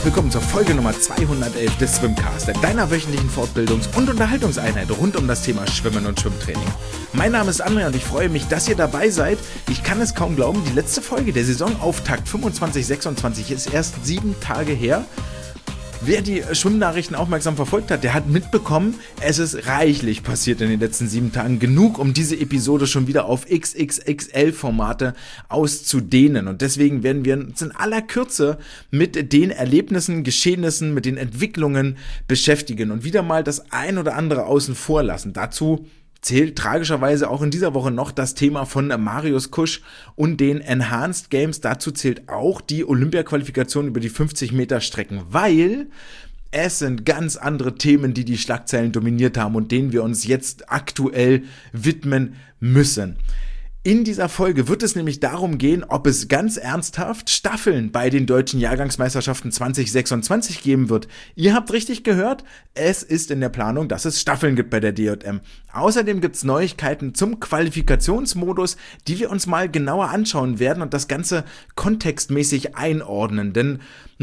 willkommen zur Folge Nummer 211 des Swimcast, deiner wöchentlichen Fortbildungs- und Unterhaltungseinheit rund um das Thema Schwimmen und Schwimmtraining. Mein Name ist André und ich freue mich, dass ihr dabei seid. Ich kann es kaum glauben, die letzte Folge der Saisonauftakt 25/26 ist erst 7 Tage her. Wer die Schwimmnachrichten aufmerksam verfolgt hat, der hat mitbekommen, es ist reichlich passiert in den letzten 7 Tagen. Genug, um diese Episode schon wieder auf XXXL-Formate auszudehnen. Und deswegen werden wir uns in aller Kürze mit den Erlebnissen, Geschehnissen, mit den Entwicklungen beschäftigen und wieder mal das ein oder andere außen vor lassen. Dazu zählt tragischerweise auch in dieser Woche noch das Thema von Marius Kusch und den Enhanced Games. Dazu zählt auch die Olympia-Qualifikation über die 50 Meter Strecken, weil es sind ganz andere Themen, die Schlagzeilen dominiert haben und denen wir uns jetzt aktuell widmen müssen. In dieser Folge wird es nämlich darum gehen, ob es ganz ernsthaft Staffeln bei den deutschen Jahrgangsmeisterschaften 2026 geben wird. Ihr habt richtig gehört, es ist in der Planung, dass es Staffeln gibt bei der DJM. Außerdem gibt es Neuigkeiten zum Qualifikationsmodus, die wir uns mal genauer anschauen werden und das Ganze kontextmäßig einordnen, denn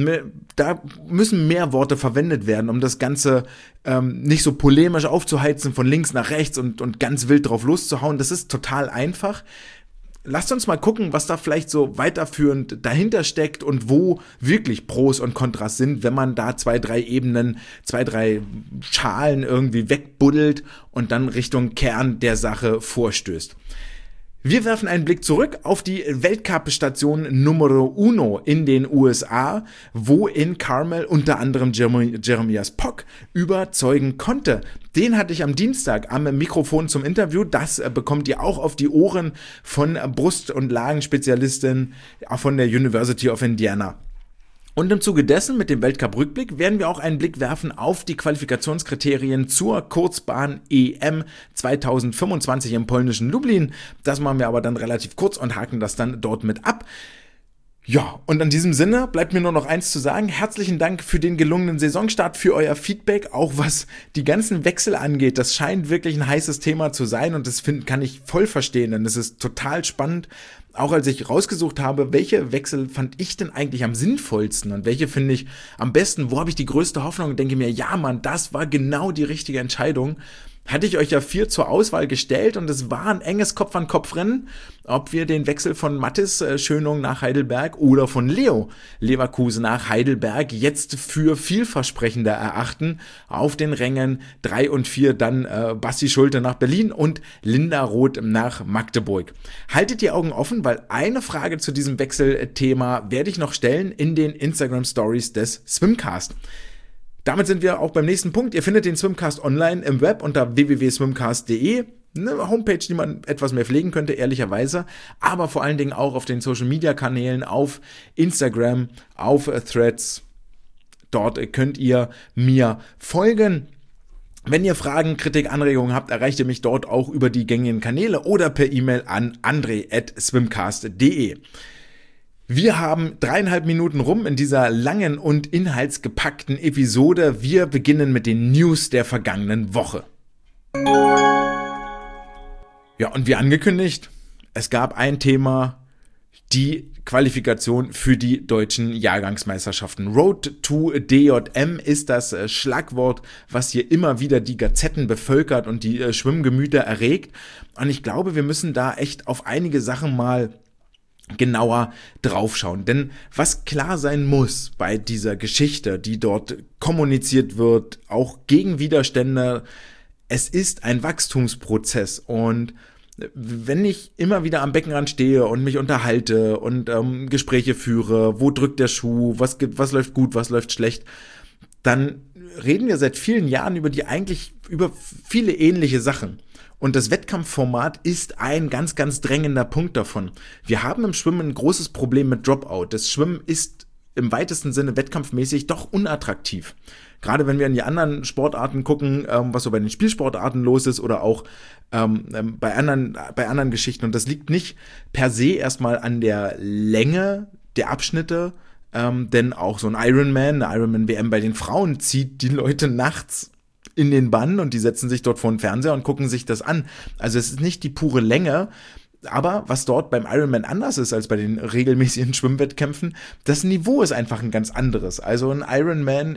da müssen mehr Worte verwendet werden, um das Ganze nicht so polemisch aufzuheizen von links nach rechts und ganz wild drauf loszuhauen. Das ist total einfach. Lasst uns mal gucken, was da vielleicht so weiterführend dahinter steckt und wo wirklich Pros und Kontras sind, wenn man da 2, 3 Ebenen, 2, 3 Schalen irgendwie wegbuddelt und dann Richtung Kern der Sache vorstößt. Wir werfen einen Blick zurück auf die Weltcup-Station Numero Uno in den USA, wo in Carmel unter anderem Jeremias Pock überzeugen konnte. Den hatte ich am Dienstag am Mikrofon zum Interview. Das bekommt ihr auch auf die Ohren von Brust- und Lagenspezialistin von der University of Indiana. Und im Zuge dessen, mit dem Weltcup-Rückblick, werden wir auch einen Blick werfen auf die Qualifikationskriterien zur Kurzbahn-EM 2025 im polnischen Lublin. Das machen wir aber dann relativ kurz und haken das dann dort mit ab. Ja, und in diesem Sinne bleibt mir nur noch eins zu sagen. Herzlichen Dank für den gelungenen Saisonstart, für euer Feedback, auch was die ganzen Wechsel angeht. Das scheint wirklich ein heißes Thema zu sein und das kann ich voll verstehen, denn es ist total spannend. Auch als ich rausgesucht habe, welche Wechsel fand ich denn eigentlich am sinnvollsten und welche finde ich am besten, wo habe ich die größte Hoffnung und denke mir, ja Mann, das war genau die richtige Entscheidung. Hatte ich euch ja 4 zur Auswahl gestellt und es war ein enges Kopf-an-Kopf-Rennen, ob wir den Wechsel von Mathis Schönung nach Heidelberg oder von Leo Leverkusen nach Heidelberg jetzt für vielversprechender erachten. Auf den Rängen 3 und 4 dann Basti Schulte nach Berlin und Linda Roth nach Magdeburg. Haltet die Augen offen, weil eine Frage zu diesem Wechselthema werde ich noch stellen in den Instagram-Stories des Swimcast. Damit sind wir auch beim nächsten Punkt. Ihr findet den Swimcast online im Web unter www.swimcast.de. Eine Homepage, die man etwas mehr pflegen könnte, ehrlicherweise. Aber vor allen Dingen auch auf den Social-Media-Kanälen, auf Instagram, auf Threads. Dort könnt ihr mir folgen. Wenn ihr Fragen, Kritik, Anregungen habt, erreicht ihr mich dort auch über die gängigen Kanäle oder per E-Mail an andre@swimcast.de. Wir haben 3,5 Minuten rum in dieser langen und inhaltsgepackten Episode. Wir beginnen mit den News der vergangenen Woche. Ja, und wie angekündigt, es gab ein Thema, die Qualifikation für die deutschen Jahrgangsmeisterschaften. Road to DJM ist das Schlagwort, was hier immer wieder die Gazetten bevölkert und die Schwimmgemüter erregt. Und ich glaube, wir müssen da echt auf einige Sachen mal genauer draufschauen. Denn was klar sein muss bei dieser Geschichte, die dort kommuniziert wird, auch gegen Widerstände, es ist ein Wachstumsprozess und wenn ich immer wieder am Beckenrand stehe und mich unterhalte und Gespräche führe, wo drückt der Schuh, was läuft gut, was läuft schlecht, dann reden wir seit vielen Jahren über viele ähnliche Sachen. Und das Wettkampfformat ist ein ganz, ganz drängender Punkt davon. Wir haben im Schwimmen ein großes Problem mit Dropout. Das Schwimmen ist im weitesten Sinne wettkampfmäßig doch unattraktiv. Gerade wenn wir in die anderen Sportarten gucken, was so bei den Spielsportarten los ist oder auch bei anderen Geschichten. Und das liegt nicht per se erstmal an der Länge der Abschnitte, denn auch so eine Ironman-WM bei den Frauen zieht die Leute nachts in den Bann und die setzen sich dort vor den Fernseher und gucken sich das an. Also es ist nicht die pure Länge, Aber was dort beim Ironman anders ist als bei den regelmäßigen Schwimmwettkämpfen, das Niveau ist einfach ein ganz anderes. Also ein Ironman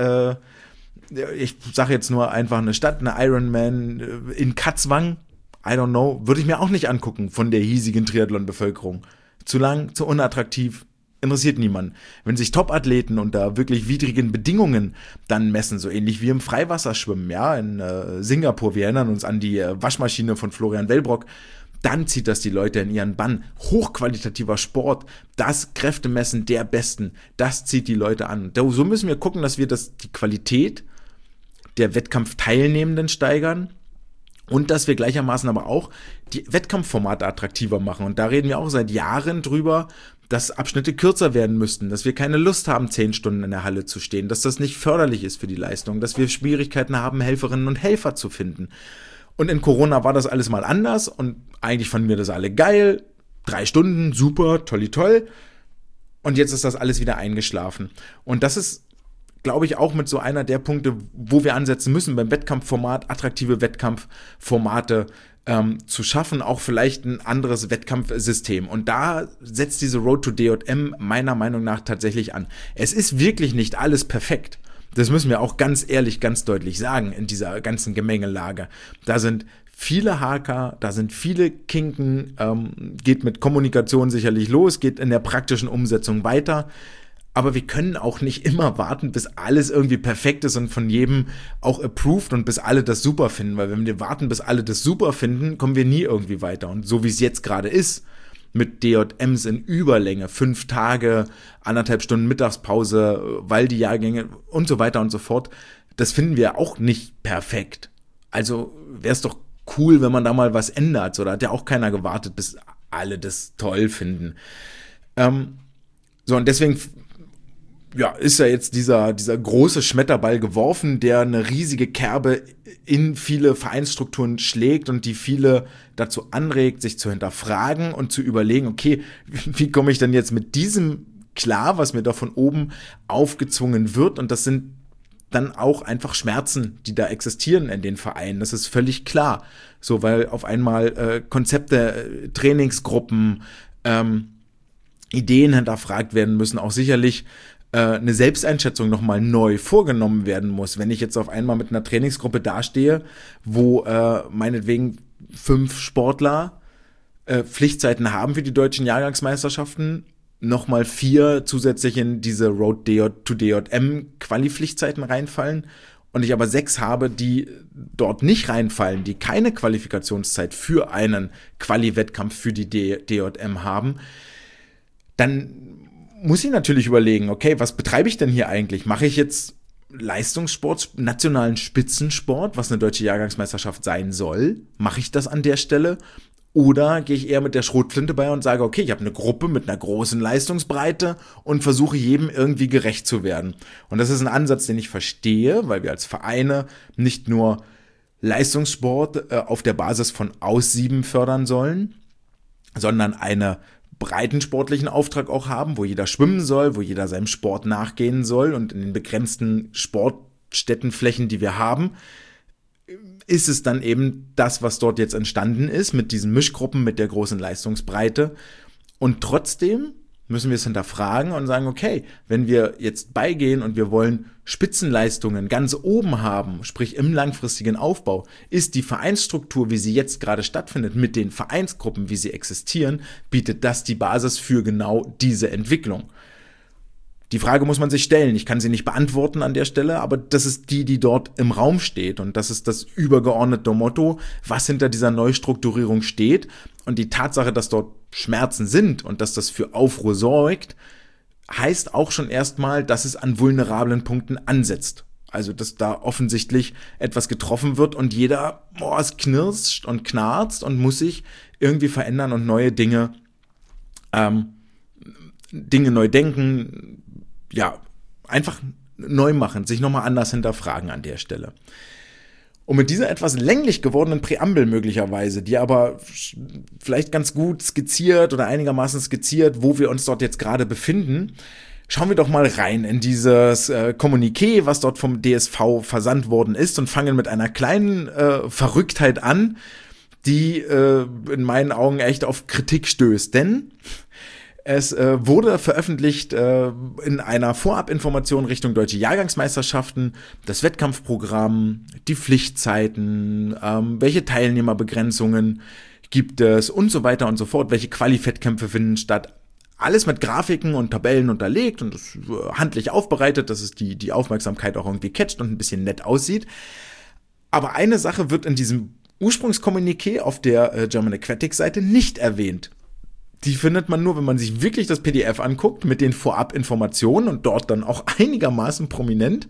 ich sage jetzt nur einfach eine Stadt, eine Ironman in Katzwang, I don't know, würde ich mir auch nicht angucken von der hiesigen Triathlon-Bevölkerung. Zu lang, zu unattraktiv, interessiert niemanden. Wenn sich Top-Athleten unter wirklich widrigen Bedingungen dann messen, so ähnlich wie im Freiwasserschwimmen, ja, in Singapur, wir erinnern uns an die Waschmaschine von Florian Wellbrock, dann zieht das die Leute in ihren Bann. Hochqualitativer Sport, das Kräftemessen der Besten, das zieht die Leute an. So müssen wir gucken, dass wir die Qualität der Wettkampfteilnehmenden steigern und dass wir gleichermaßen aber auch die Wettkampfformate attraktiver machen. Und da reden wir auch seit Jahren drüber, dass Abschnitte kürzer werden müssten, dass wir keine Lust haben, 10 Stunden in der Halle zu stehen, dass das nicht förderlich ist für die Leistung, dass wir Schwierigkeiten haben, Helferinnen und Helfer zu finden. Und in Corona war das alles mal anders und eigentlich fanden wir das alle geil. 3 Stunden, super, toll. Und jetzt ist das alles wieder eingeschlafen. Und das ist, glaube ich, auch mit so einer der Punkte, wo wir ansetzen müssen, beim Wettkampfformat, attraktive Wettkampfformate zu schaffen, auch vielleicht ein anderes Wettkampfsystem. Und da setzt diese Road to DJM meiner Meinung nach tatsächlich an. Es ist wirklich nicht alles perfekt. Das müssen wir auch ganz ehrlich, ganz deutlich sagen in dieser ganzen Gemengelage. Da sind viele Haker, da sind viele Kinken, geht mit Kommunikation sicherlich los, geht in der praktischen Umsetzung weiter. Aber wir können auch nicht immer warten, bis alles irgendwie perfekt ist und von jedem auch approved und bis alle das super finden. Weil wenn wir warten, bis alle das super finden, kommen wir nie irgendwie weiter. Und so wie es jetzt gerade ist, mit DJMs in Überlänge, 5 Tage, 1,5 Stunden Mittagspause, weil die Jahrgänge und so weiter und so fort, das finden wir auch nicht perfekt. Also wäre es doch cool, wenn man da mal was ändert. So, da hat ja auch keiner gewartet, bis alle das toll finden. Und deswegen ist ja jetzt dieser große Schmetterball geworfen, der eine riesige Kerbe in viele Vereinsstrukturen schlägt und die viele dazu anregt, sich zu hinterfragen und zu überlegen, okay, wie komme ich denn jetzt mit diesem klar, was mir da von oben aufgezwungen wird? Und das sind dann auch einfach Schmerzen, die da existieren in den Vereinen. Das ist völlig klar. So, weil auf einmal Konzepte, Trainingsgruppen, Ideen hinterfragt werden müssen, auch sicherlich eine Selbsteinschätzung nochmal neu vorgenommen werden muss. Wenn ich jetzt auf einmal mit einer Trainingsgruppe dastehe, wo meinetwegen 5 Sportler Pflichtzeiten haben für die deutschen Jahrgangsmeisterschaften, nochmal 4 zusätzlich in diese Road to DJM Quali-Pflichtzeiten reinfallen und ich aber 6 habe, die dort nicht reinfallen, die keine Qualifikationszeit für einen Quali-Wettkampf für die DJM haben, dann muss ich natürlich überlegen, okay, was betreibe ich denn hier eigentlich? Mache ich jetzt Leistungssport, nationalen Spitzensport, was eine deutsche Jahrgangsmeisterschaft sein soll? Mache ich das an der Stelle? Oder gehe ich eher mit der Schrotflinte bei und sage, okay, ich habe eine Gruppe mit einer großen Leistungsbreite und versuche jedem irgendwie gerecht zu werden. Und das ist ein Ansatz, den ich verstehe, weil wir als Vereine nicht nur Leistungssport auf der Basis von Aussieben fördern sollen, sondern einen breitensportlichen Auftrag auch haben, wo jeder schwimmen soll, wo jeder seinem Sport nachgehen soll und in den begrenzten Sportstättenflächen, die wir haben, ist es dann eben das, was dort jetzt entstanden ist, mit diesen Mischgruppen, mit der großen Leistungsbreite. Und trotzdem müssen wir es hinterfragen und sagen, okay, wenn wir jetzt beigehen und wir wollen Spitzenleistungen ganz oben haben, sprich im langfristigen Aufbau, ist die Vereinsstruktur, wie sie jetzt gerade stattfindet, mit den Vereinsgruppen, wie sie existieren, bietet das die Basis für genau diese Entwicklung. Die Frage muss man sich stellen. Ich kann sie nicht beantworten an der Stelle, aber das ist die dort im Raum steht. Und das ist das übergeordnete Motto, was hinter dieser Neustrukturierung steht. Und die Tatsache, dass dort Schmerzen sind und dass das für Aufruhr sorgt, heißt auch schon erstmal, dass es an vulnerablen Punkten ansetzt. Also, dass da offensichtlich etwas getroffen wird und jeder, es knirscht und knarzt und muss sich irgendwie verändern und neue Dinge neu denken, einfach neu machen, sich nochmal anders hinterfragen an der Stelle. Und mit dieser etwas länglich gewordenen Präambel möglicherweise, die aber vielleicht ganz gut skizziert oder einigermaßen skizziert, wo wir uns dort jetzt gerade befinden, schauen wir doch mal rein in dieses Kommuniqué, was dort vom DSV versandt worden ist und fangen mit einer kleinen Verrücktheit an, die in meinen Augen echt auf Kritik stößt. Denn es wurde veröffentlicht in einer Vorabinformation Richtung Deutsche Jahrgangsmeisterschaften das Wettkampfprogramm, die Pflichtzeiten, welche Teilnehmerbegrenzungen gibt es und so weiter und so fort, welche Quali-Wettkämpfe finden statt. Alles mit Grafiken und Tabellen unterlegt und das handlich aufbereitet, dass es die Aufmerksamkeit auch irgendwie catcht und ein bisschen nett aussieht. Aber eine Sache wird in diesem Ursprungskommuniqué auf der German Aquatics Seite nicht erwähnt. Die findet man nur, wenn man sich wirklich das PDF anguckt, mit den Vorabinformationen und dort dann auch einigermaßen prominent.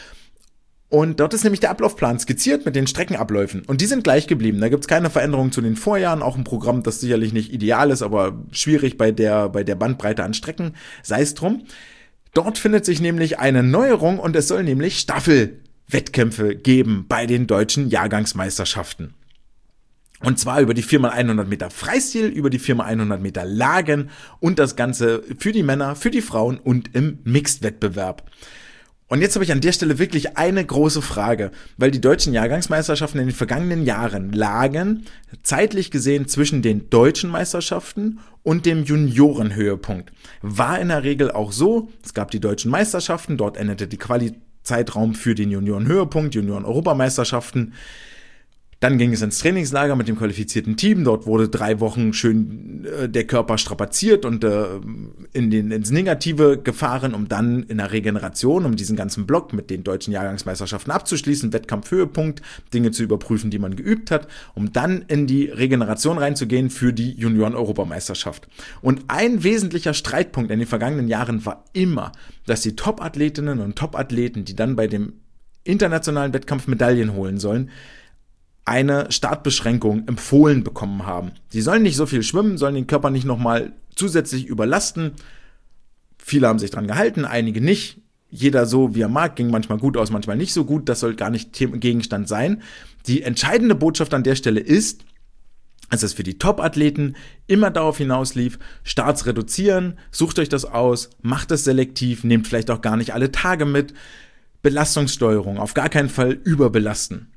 Und dort ist nämlich der Ablaufplan skizziert mit den Streckenabläufen. Und die sind gleich geblieben. Da gibt es keine Veränderungen zu den Vorjahren. Auch ein Programm, das sicherlich nicht ideal ist, aber schwierig bei der Bandbreite an Strecken. Sei es drum. Dort findet sich nämlich eine Neuerung und es soll nämlich Staffelwettkämpfe geben bei den deutschen Jahrgangsmeisterschaften. Und zwar über die 4x100 Meter Freistil, über die 4x100 Meter Lagen und das Ganze für die Männer, für die Frauen und im Mixed-Wettbewerb. Und jetzt habe ich an der Stelle wirklich eine große Frage, weil die deutschen Jahrgangsmeisterschaften in den vergangenen Jahren lagen zeitlich gesehen zwischen den deutschen Meisterschaften und dem Juniorenhöhepunkt. War in der Regel auch so, es gab die deutschen Meisterschaften, dort endete die Quali-Zeitraum für den Juniorenhöhepunkt, Junioren-Europameisterschaften. Dann ging es ins Trainingslager mit dem qualifizierten Team. Dort wurde 3 Wochen schön der Körper strapaziert und ins Negative gefahren, um dann in der Regeneration, um diesen ganzen Block mit den deutschen Jahrgangsmeisterschaften abzuschließen, Wettkampfhöhepunkt, Dinge zu überprüfen, die man geübt hat, um dann in die Regeneration reinzugehen für die Junioren-Europameisterschaft. Und ein wesentlicher Streitpunkt in den vergangenen Jahren war immer, dass die Top-Athletinnen und Top-Athleten, die dann bei dem internationalen Wettkampf Medaillen holen sollen, eine Startbeschränkung empfohlen bekommen haben. Sie sollen nicht so viel schwimmen, sollen den Körper nicht nochmal zusätzlich überlasten. Viele haben sich dran gehalten, einige nicht. Jeder so, wie er mag, ging manchmal gut aus, manchmal nicht so gut. Das soll gar nicht Gegenstand sein. Die entscheidende Botschaft an der Stelle ist, dass es für die Top-Athleten immer darauf hinauslief, Starts reduzieren, sucht euch das aus, macht es selektiv, nehmt vielleicht auch gar nicht alle Tage mit. Belastungssteuerung, auf gar keinen Fall überbelasten.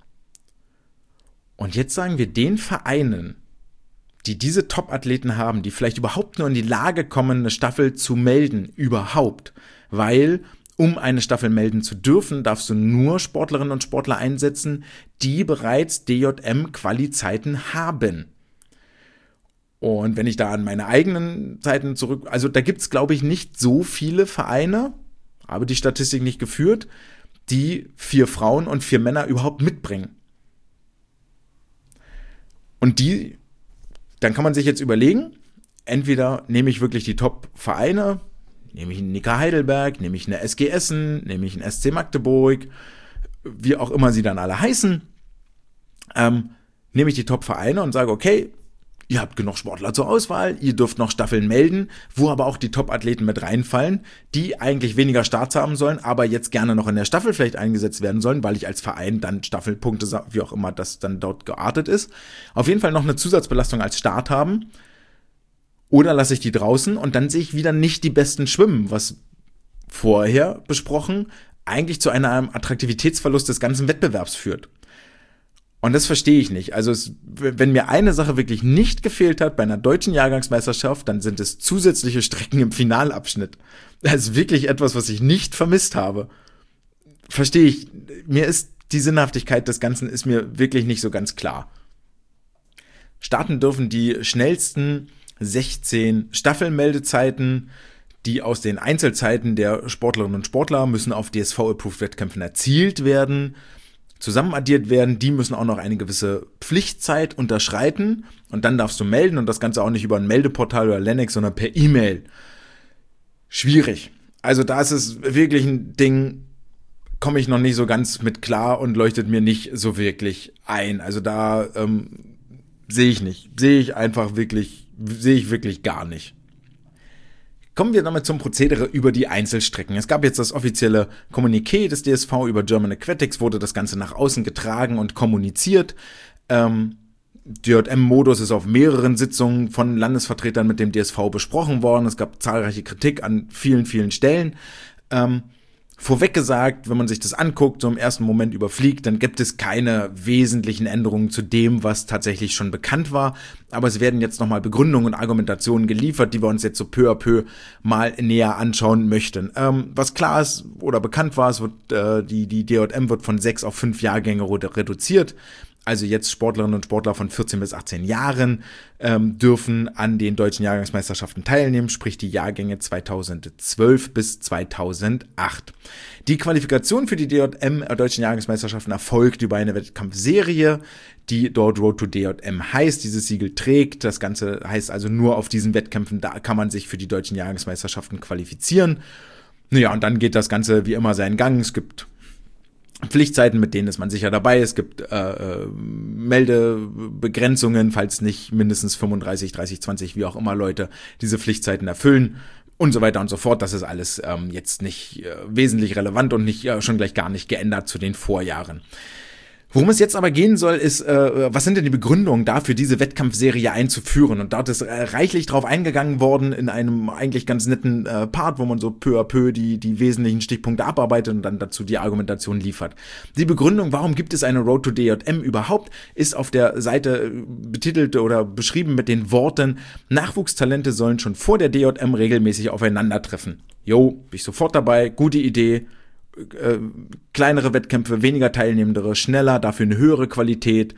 Und jetzt sagen wir den Vereinen, die diese Top-Athleten haben, die vielleicht überhaupt nur in die Lage kommen, eine Staffel zu melden, überhaupt. Weil, um eine Staffel melden zu dürfen, darfst du nur Sportlerinnen und Sportler einsetzen, die bereits DJM-Quali-Zeiten haben. Und wenn ich da an meine eigenen Zeiten zurück, also da gibt es, glaube ich, nicht so viele Vereine, habe die Statistik nicht geführt, die 4 Frauen und 4 Männer überhaupt mitbringen. Und dann kann man sich jetzt überlegen, entweder nehme ich wirklich die Top-Vereine, nehme ich einen Nika Heidelberg, nehme ich eine SG Essen, nehme ich einen SC Magdeburg, wie auch immer sie dann alle heißen, nehme ich die Top-Vereine und sage, okay, ihr habt genug Sportler zur Auswahl, ihr dürft noch Staffeln melden, wo aber auch die Top-Athleten mit reinfallen, die eigentlich weniger Starts haben sollen, aber jetzt gerne noch in der Staffel vielleicht eingesetzt werden sollen, weil ich als Verein dann Staffelpunkte, wie auch immer das dann dort geartet ist, auf jeden Fall noch eine Zusatzbelastung als Start haben. Oder lasse ich die draußen und dann sehe ich wieder nicht die besten schwimmen, was vorher besprochen eigentlich zu einem Attraktivitätsverlust des ganzen Wettbewerbs führt. Und das verstehe ich nicht. Also wenn mir eine Sache wirklich nicht gefehlt hat bei einer deutschen Jahrgangsmeisterschaft, dann sind es zusätzliche Strecken im Finalabschnitt. Das ist wirklich etwas, was ich nicht vermisst habe. Verstehe ich. Mir ist die Sinnhaftigkeit des Ganzen ist mir wirklich nicht so ganz klar. Starten dürfen die schnellsten 16 Staffelmeldezeiten, die aus den Einzelzeiten der Sportlerinnen und Sportler müssen auf DSV-Approved-Wettkämpfen erzielt werden, zusammenaddiert werden, die müssen auch noch eine gewisse Pflichtzeit unterschreiten und dann darfst du melden und das Ganze auch nicht über ein Meldeportal oder Lennox, sondern per E-Mail. Schwierig. Also da ist es wirklich ein Ding, komme ich noch nicht so ganz mit klar und leuchtet mir nicht so wirklich ein. Also da sehe ich wirklich gar nicht. Kommen wir damit zum Prozedere über die Einzelstrecken. Es gab jetzt das offizielle Kommuniqué des DSV über German Aquatics, wurde das Ganze nach außen getragen und kommuniziert. DJM-Modus ist auf mehreren Sitzungen von Landesvertretern mit dem DSV besprochen worden. Es gab zahlreiche Kritik an vielen, vielen Stellen. Vorweg gesagt, wenn man sich das anguckt, so im ersten Moment überfliegt, dann gibt es keine wesentlichen Änderungen zu dem, was tatsächlich schon bekannt war. Aber es werden jetzt nochmal Begründungen und Argumentationen geliefert, die wir uns jetzt so peu à peu mal näher anschauen möchten. Was klar ist oder bekannt war, es wird, die DJM wird von 6 auf 5 Jahrgänge reduziert. Also jetzt Sportlerinnen und Sportler von 14 bis 18 Jahren dürfen an den deutschen Jahrgangsmeisterschaften teilnehmen, sprich die Jahrgänge 2012 bis 2008. Die Qualifikation für die DJM, deutschen Jahrgangsmeisterschaften, erfolgt über eine Wettkampfserie, die dort Road to DJM heißt, dieses Siegel trägt. Das Ganze heißt also, nur auf diesen Wettkämpfen, da kann man sich für die deutschen Jahrgangsmeisterschaften qualifizieren. Naja, und dann geht das Ganze wie immer seinen Gang. Es gibt Pflichtzeiten, mit denen ist man sicher dabei. Es gibt Meldebegrenzungen, falls nicht mindestens 35, 30, 20, wie auch immer Leute diese Pflichtzeiten erfüllen und so weiter und so fort. Das ist alles jetzt nicht wesentlich relevant und nicht schon gleich gar nicht geändert zu den Vorjahren. Worum es jetzt aber gehen soll, ist, was sind denn die Begründungen dafür, diese Wettkampfserie einzuführen? Und dort ist reichlich drauf eingegangen worden in einem eigentlich ganz netten Part, wo man so peu à peu die wesentlichen Stichpunkte abarbeitet und dann dazu die Argumentation liefert. Die Begründung, warum gibt es eine Road to DJM überhaupt, ist auf der Seite betitelt oder beschrieben mit den Worten: Nachwuchstalente sollen schon vor der DJM regelmäßig aufeinandertreffen. Jo, bin ich sofort dabei, gute Idee. Kleinere Wettkämpfe, weniger Teilnehmende, schneller, dafür eine höhere Qualität,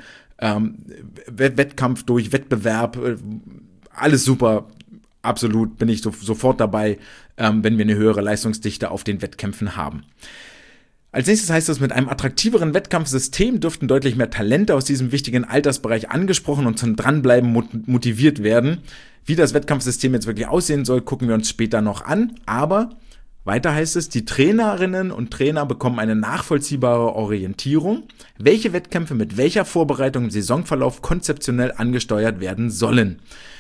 Wettkampf durch Wettbewerb, alles super, absolut bin ich sofort dabei, wenn wir eine höhere Leistungsdichte auf den Wettkämpfen haben. Als nächstes heißt es, mit einem attraktiveren Wettkampfsystem dürften deutlich mehr Talente aus diesem wichtigen Altersbereich angesprochen und zum Dranbleiben motiviert werden. Wie das Wettkampfsystem jetzt wirklich aussehen soll, gucken wir uns später noch an, aber weiter heißt es, die Trainerinnen und Trainer bekommen eine nachvollziehbare Orientierung, welche Wettkämpfe mit welcher Vorbereitung im Saisonverlauf konzeptionell angesteuert werden sollen.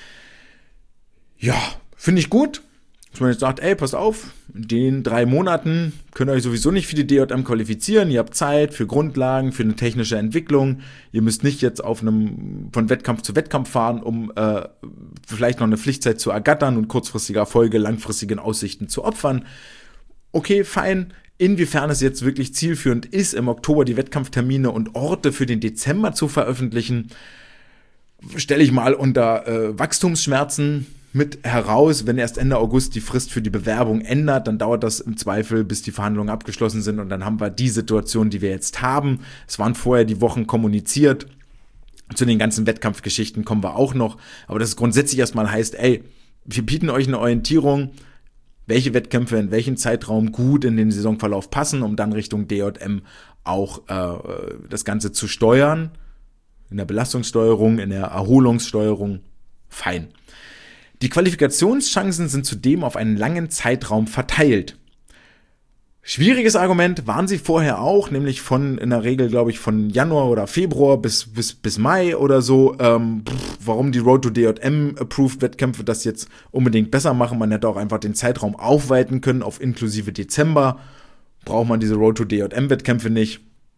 Ja, finde ich gut, dass man jetzt sagt, ey, passt auf, in den 3 Monaten könnt ihr euch sowieso nicht für die DJM qualifizieren, ihr habt Zeit für Grundlagen, für eine technische Entwicklung, ihr müsst nicht jetzt von Wettkampf zu Wettkampf fahren, um vielleicht noch eine Pflichtzeit zu ergattern und kurzfristige Erfolge langfristigen Aussichten zu opfern. Okay, fein. Inwiefern es jetzt wirklich zielführend ist, im Oktober die Wettkampftermine und Orte für den Dezember zu veröffentlichen, stelle ich mal unter Wachstumsschmerzen mit heraus. Wenn erst Ende August die Frist für die Bewerbung ändert, dann dauert das im Zweifel, bis die Verhandlungen abgeschlossen sind und dann haben wir die Situation, die wir jetzt haben. Es waren vorher die Wochen kommuniziert. Zu den ganzen Wettkampfgeschichten kommen wir auch noch. Aber das grundsätzlich erstmal heißt, ey, wir bieten euch eine Orientierung, welche Wettkämpfe in welchem Zeitraum gut in den Saisonverlauf passen, um dann Richtung DJM auch das Ganze zu steuern. In der Belastungssteuerung, in der Erholungssteuerung, fein. Die Qualifikationschancen sind zudem auf einen langen Zeitraum verteilt. Schwieriges Argument waren sie vorher auch, nämlich in der Regel, glaube ich, von Januar oder Februar bis Mai oder so. Warum die Road to DJM Approved Wettkämpfe das jetzt unbedingt besser machen? Man hätte auch einfach den Zeitraum aufweiten können auf inklusive Dezember. Braucht man diese Road to DJM Wettkämpfe nicht?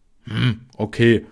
Okay.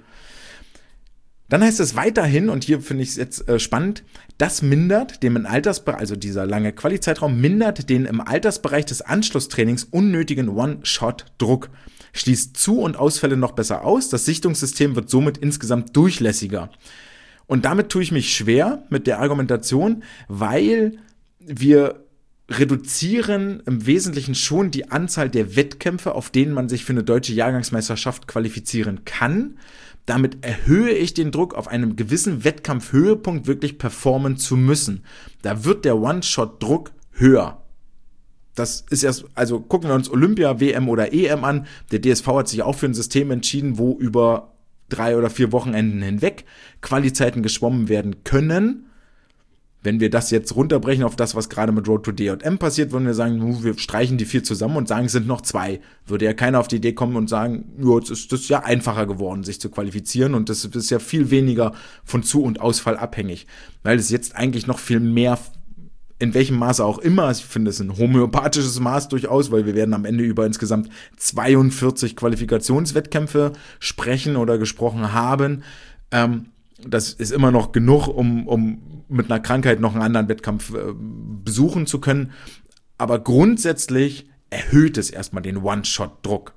Dann heißt es weiterhin, und hier finde ich es jetzt spannend, das mindert dem Altersbereich, also dieser lange Quali-Zeitraum, mindert den im Altersbereich des Anschlusstrainings unnötigen One-Shot-Druck, schließt Zu- und Ausfälle noch besser aus, das Sichtungssystem wird somit insgesamt durchlässiger. Und damit tue ich mich schwer mit der Argumentation, weil wir reduzieren im Wesentlichen schon die Anzahl der Wettkämpfe, auf denen man sich für eine deutsche Jahrgangsmeisterschaft qualifizieren kann. Damit erhöhe ich den Druck, auf einem gewissen Wettkampfhöhepunkt wirklich performen zu müssen. Da wird der One-Shot-Druck höher. Das ist erst, also gucken wir uns Olympia, WM oder EM an. Der DSV hat sich auch für ein System entschieden, wo über 3 oder 4 Wochenenden hinweg Qualizeiten geschwommen werden können. Wenn wir das jetzt runterbrechen auf das, was gerade mit Road to DJM passiert, würden wir sagen, wir streichen die 4 zusammen und sagen, es sind noch 2. Würde ja keiner auf die Idee kommen und sagen, jetzt ist das ja einfacher geworden, sich zu qualifizieren und das ist ja viel weniger von Zu- und Ausfall abhängig, weil es jetzt eigentlich noch viel mehr, in welchem Maße auch immer, ich finde es ein homöopathisches Maß durchaus, weil wir werden am Ende über insgesamt 42 Qualifikationswettkämpfe sprechen oder gesprochen haben. Das ist immer noch genug, um mit einer Krankheit noch einen anderen Wettkampf besuchen zu können. Aber grundsätzlich erhöht es erstmal den One-Shot-Druck.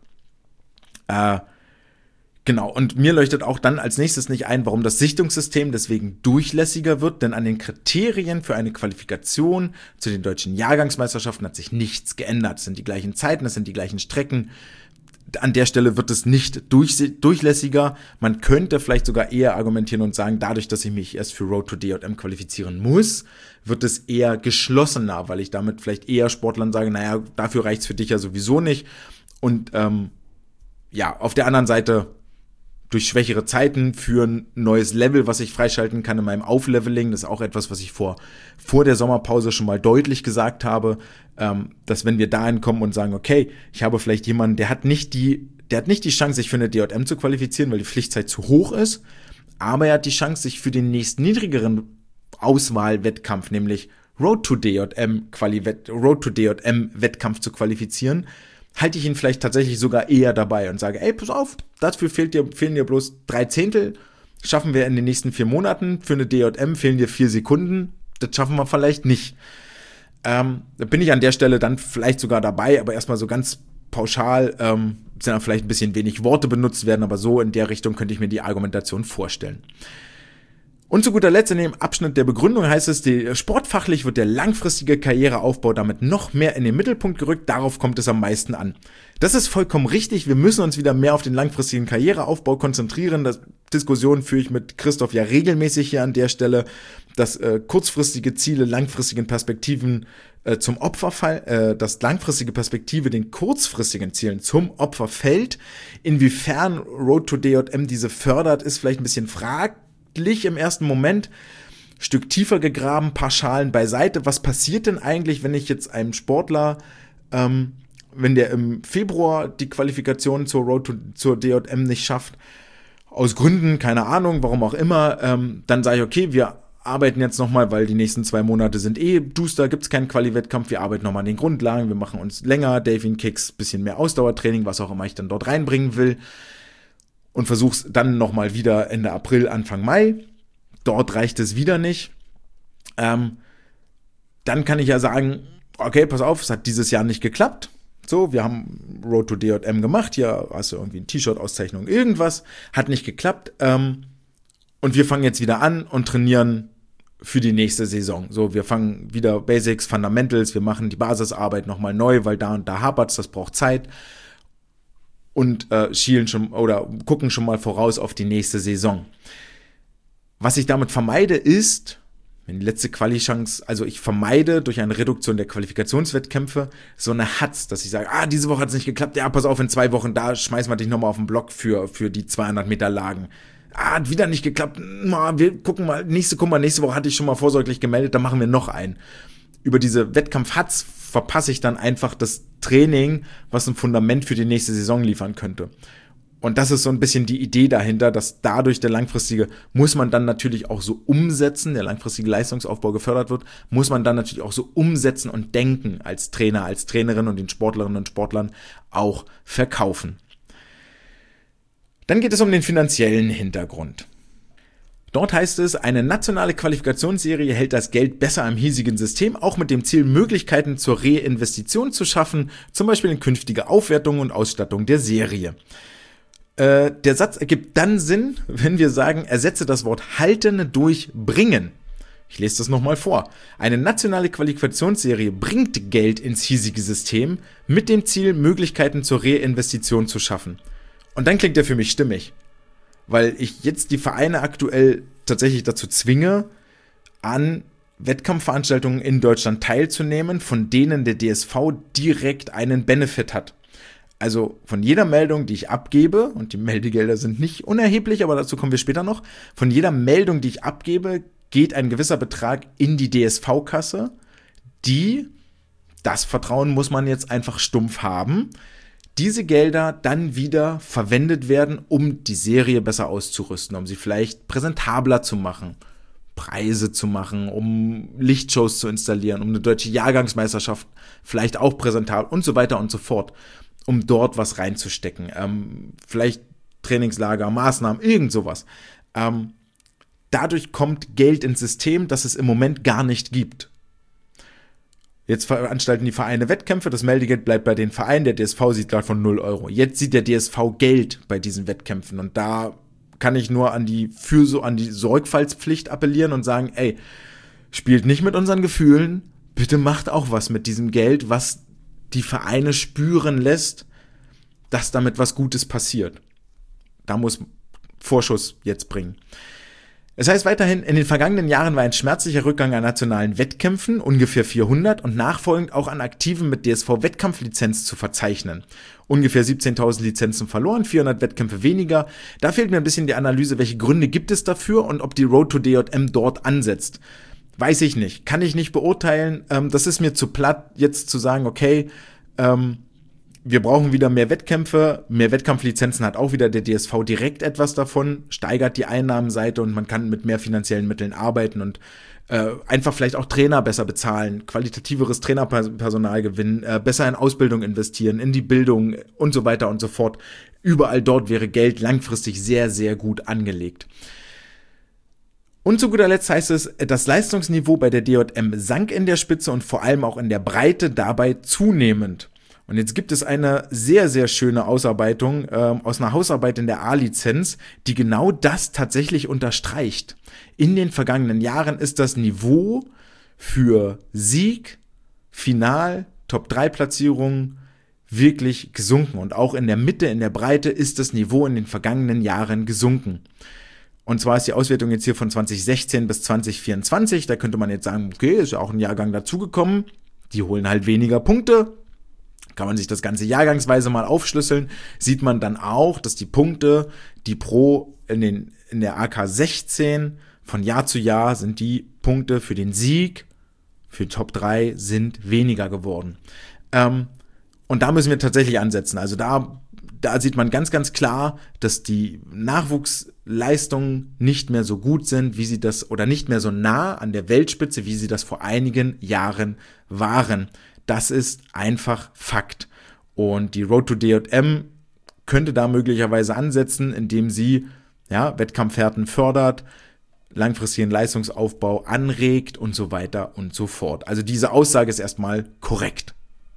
Genau, und mir leuchtet auch dann als nächstes nicht ein, warum das Sichtungssystem deswegen durchlässiger wird, denn an den Kriterien für eine Qualifikation zu den deutschen Jahrgangsmeisterschaften hat sich nichts geändert. Es sind die gleichen Zeiten, es sind die gleichen Strecken. An der Stelle wird es nicht durchlässiger. Man könnte vielleicht sogar eher argumentieren und sagen, dadurch, dass ich mich erst für Road to DJM qualifizieren muss, wird es eher geschlossener, weil ich damit vielleicht eher Sportlern sage, naja, dafür reicht's für dich ja sowieso nicht. Und auf der anderen Seite durch schwächere Zeiten für ein neues Level, was ich freischalten kann in meinem Aufleveling. Das ist auch etwas, was ich vor der Sommerpause schon mal deutlich gesagt habe, dass wenn wir dahin kommen und sagen, okay, ich habe vielleicht jemanden, der hat nicht die Chance, sich für eine DJM zu qualifizieren, weil die Pflichtzeit zu hoch ist, aber er hat die Chance, sich für den nächsten niedrigeren Auswahlwettkampf, nämlich Road to DJM Wettkampf zu qualifizieren, halte ich ihn vielleicht tatsächlich sogar eher dabei und sage, ey, pass auf, dafür fehlen dir bloß 3/10, schaffen wir in den nächsten 4 Monaten, für eine DJM fehlen dir 4 Sekunden, das schaffen wir vielleicht nicht. Da bin ich an der Stelle dann vielleicht sogar dabei, aber erstmal so ganz pauschal sind dann vielleicht ein bisschen wenig Worte benutzt werden, aber so in der Richtung könnte ich mir die Argumentation vorstellen. Und zu guter Letzt in dem Abschnitt der Begründung heißt es, sportfachlich wird der langfristige Karriereaufbau damit noch mehr in den Mittelpunkt gerückt, darauf kommt es am meisten an. Das ist vollkommen richtig, wir müssen uns wieder mehr auf den langfristigen Karriereaufbau konzentrieren. Das Diskussion führe ich mit Christoph ja regelmäßig hier an der Stelle, dass kurzfristige Ziele langfristigen Perspektiven zum Opfer fallen, dass langfristige Perspektive den kurzfristigen Zielen zum Opfer fällt. Inwiefern Road to DJM diese fördert, ist vielleicht ein bisschen fraglich im ersten Moment. Stück tiefer gegraben, paar Schalen beiseite. Was passiert denn eigentlich, wenn ich jetzt einem Sportler, wenn der im Februar die Qualifikation zur DJM nicht schafft, aus Gründen, keine Ahnung, warum auch immer, dann sage ich, okay, wir arbeiten jetzt nochmal, weil die nächsten 2 Monate sind duster, gibt's keinen Quali-Wettkampf, wir arbeiten nochmal an den Grundlagen, wir machen uns länger, Delfin Kicks, bisschen mehr Ausdauertraining, was auch immer ich dann dort reinbringen will. Und versuch's dann nochmal wieder Ende April, Anfang Mai. Dort reicht es wieder nicht. Dann kann ich ja sagen, okay, pass auf, es hat dieses Jahr nicht geklappt. So, wir haben Road to DJM gemacht. Hier hast du irgendwie ein T-Shirt-Auszeichnung, irgendwas. Hat nicht geklappt. Und wir fangen jetzt wieder an und trainieren für die nächste Saison. So, wir fangen wieder Basics, Fundamentals. Wir machen die Basisarbeit nochmal neu, weil da und da hapert's, das braucht Zeit. Und schielen schon oder gucken schon mal voraus auf die nächste Saison. Was ich damit vermeide ist, wenn die letzte Quali-Chance, also ich vermeide durch eine Reduktion der Qualifikationswettkämpfe so eine Hatz, dass ich sage, diese Woche hat es nicht geklappt, ja, pass auf, in 2 Wochen, da schmeißen wir dich nochmal auf den Block für die 200 Meter Lagen. Hat wieder nicht geklappt, wir gucken mal, nächste Woche hatte ich schon mal vorsorglich gemeldet, da machen wir noch einen. Über diese Wettkampf-Hatz verpasse ich dann einfach das Training, was ein Fundament für die nächste Saison liefern könnte. Und das ist so ein bisschen die Idee dahinter, dass dadurch der langfristige, muss man dann natürlich auch so umsetzen, der langfristige Leistungsaufbau gefördert wird, muss man dann natürlich auch so umsetzen und denken als Trainer, als Trainerin und den Sportlerinnen und Sportlern auch verkaufen. Dann geht es um den finanziellen Hintergrund. Dort heißt es, eine nationale Qualifikationsserie hält das Geld besser im hiesigen System, auch mit dem Ziel, Möglichkeiten zur Reinvestition zu schaffen, zum Beispiel in künftige Aufwertung und Ausstattung der Serie. Der Satz ergibt dann Sinn, wenn wir sagen, ersetze das Wort halten durch bringen. Ich lese das nochmal vor. Eine nationale Qualifikationsserie bringt Geld ins hiesige System mit dem Ziel, Möglichkeiten zur Reinvestition zu schaffen. Und dann klingt der für mich stimmig. Weil ich jetzt die Vereine aktuell tatsächlich dazu zwinge, an Wettkampfveranstaltungen in Deutschland teilzunehmen, von denen der DSV direkt einen Benefit hat. Also von jeder Meldung, die ich abgebe, und die Meldegelder sind nicht unerheblich, aber dazu kommen wir später noch, von jeder Meldung, die ich abgebe, geht ein gewisser Betrag in die DSV-Kasse, das Vertrauen muss man jetzt einfach stumpf haben, diese Gelder dann wieder verwendet werden, um die Serie besser auszurüsten, um sie vielleicht präsentabler zu machen, Preise zu machen, um Lichtshows zu installieren, um eine deutsche Jahrgangsmeisterschaft vielleicht auch präsentabel und so weiter und so fort, um dort was reinzustecken. Vielleicht Trainingslager, Maßnahmen, irgend sowas. Dadurch kommt Geld ins System, das es im Moment gar nicht gibt. Jetzt veranstalten die Vereine Wettkämpfe, das Meldegeld bleibt bei den Vereinen, der DSV sieht gerade von 0 Euro. Jetzt sieht der DSV Geld bei diesen Wettkämpfen und da kann ich nur an die Sorgfaltspflicht appellieren und sagen, ey, spielt nicht mit unseren Gefühlen, bitte macht auch was mit diesem Geld, was die Vereine spüren lässt, dass damit was Gutes passiert. Da muss Vorschuss jetzt bringen. Es heißt weiterhin, in den vergangenen Jahren war ein schmerzlicher Rückgang an nationalen Wettkämpfen, ungefähr 400, und nachfolgend auch an Aktiven mit DSV-Wettkampflizenz zu verzeichnen. Ungefähr 17.000 Lizenzen verloren, 400 Wettkämpfe weniger. Da fehlt mir ein bisschen die Analyse, welche Gründe gibt es dafür und ob die Road to DJM dort ansetzt. Weiß ich nicht, kann ich nicht beurteilen. Das ist mir zu platt, jetzt zu sagen, okay, wir brauchen wieder mehr Wettkämpfe. Mehr Wettkampflizenzen hat auch wieder der DSV direkt etwas davon, steigert die Einnahmenseite und man kann mit mehr finanziellen Mitteln arbeiten und einfach vielleicht auch Trainer besser bezahlen, qualitativeres Trainerpersonal gewinnen, besser in Ausbildung investieren, in die Bildung und so weiter und so fort. Überall dort wäre Geld langfristig sehr, sehr gut angelegt. Und zu guter Letzt heißt es, das Leistungsniveau bei der DJM sank in der Spitze und vor allem auch in der Breite dabei zunehmend. Und jetzt gibt es eine sehr, sehr schöne Ausarbeitung aus einer Hausarbeit in der A-Lizenz, die genau das tatsächlich unterstreicht. In den vergangenen Jahren ist das Niveau für Sieg, Final, Top-3-Platzierungen wirklich gesunken. Und auch in der Mitte, in der Breite ist das Niveau in den vergangenen Jahren gesunken. Und zwar ist die Auswertung jetzt hier von 2016 bis 2024. Da könnte man jetzt sagen, okay, ist ja auch ein Jahrgang dazugekommen. Die holen halt weniger Punkte. Kann man sich das ganze jahrgangsweise mal aufschlüsseln, sieht man dann auch, dass die Punkte, die in der AK 16 von Jahr zu Jahr sind die Punkte für den Sieg, für Top 3 sind weniger geworden. Und da müssen wir tatsächlich ansetzen. Also da sieht man ganz, ganz klar, dass die Nachwuchsleistungen nicht mehr so gut sind, wie sie das, oder nicht mehr so nah an der Weltspitze, wie sie das vor einigen Jahren waren. Das ist einfach Fakt. Und die Road to DJM könnte da möglicherweise ansetzen, indem sie Wettkampfhärten fördert, langfristigen Leistungsaufbau anregt und so weiter und so fort. Also diese Aussage ist erstmal korrekt.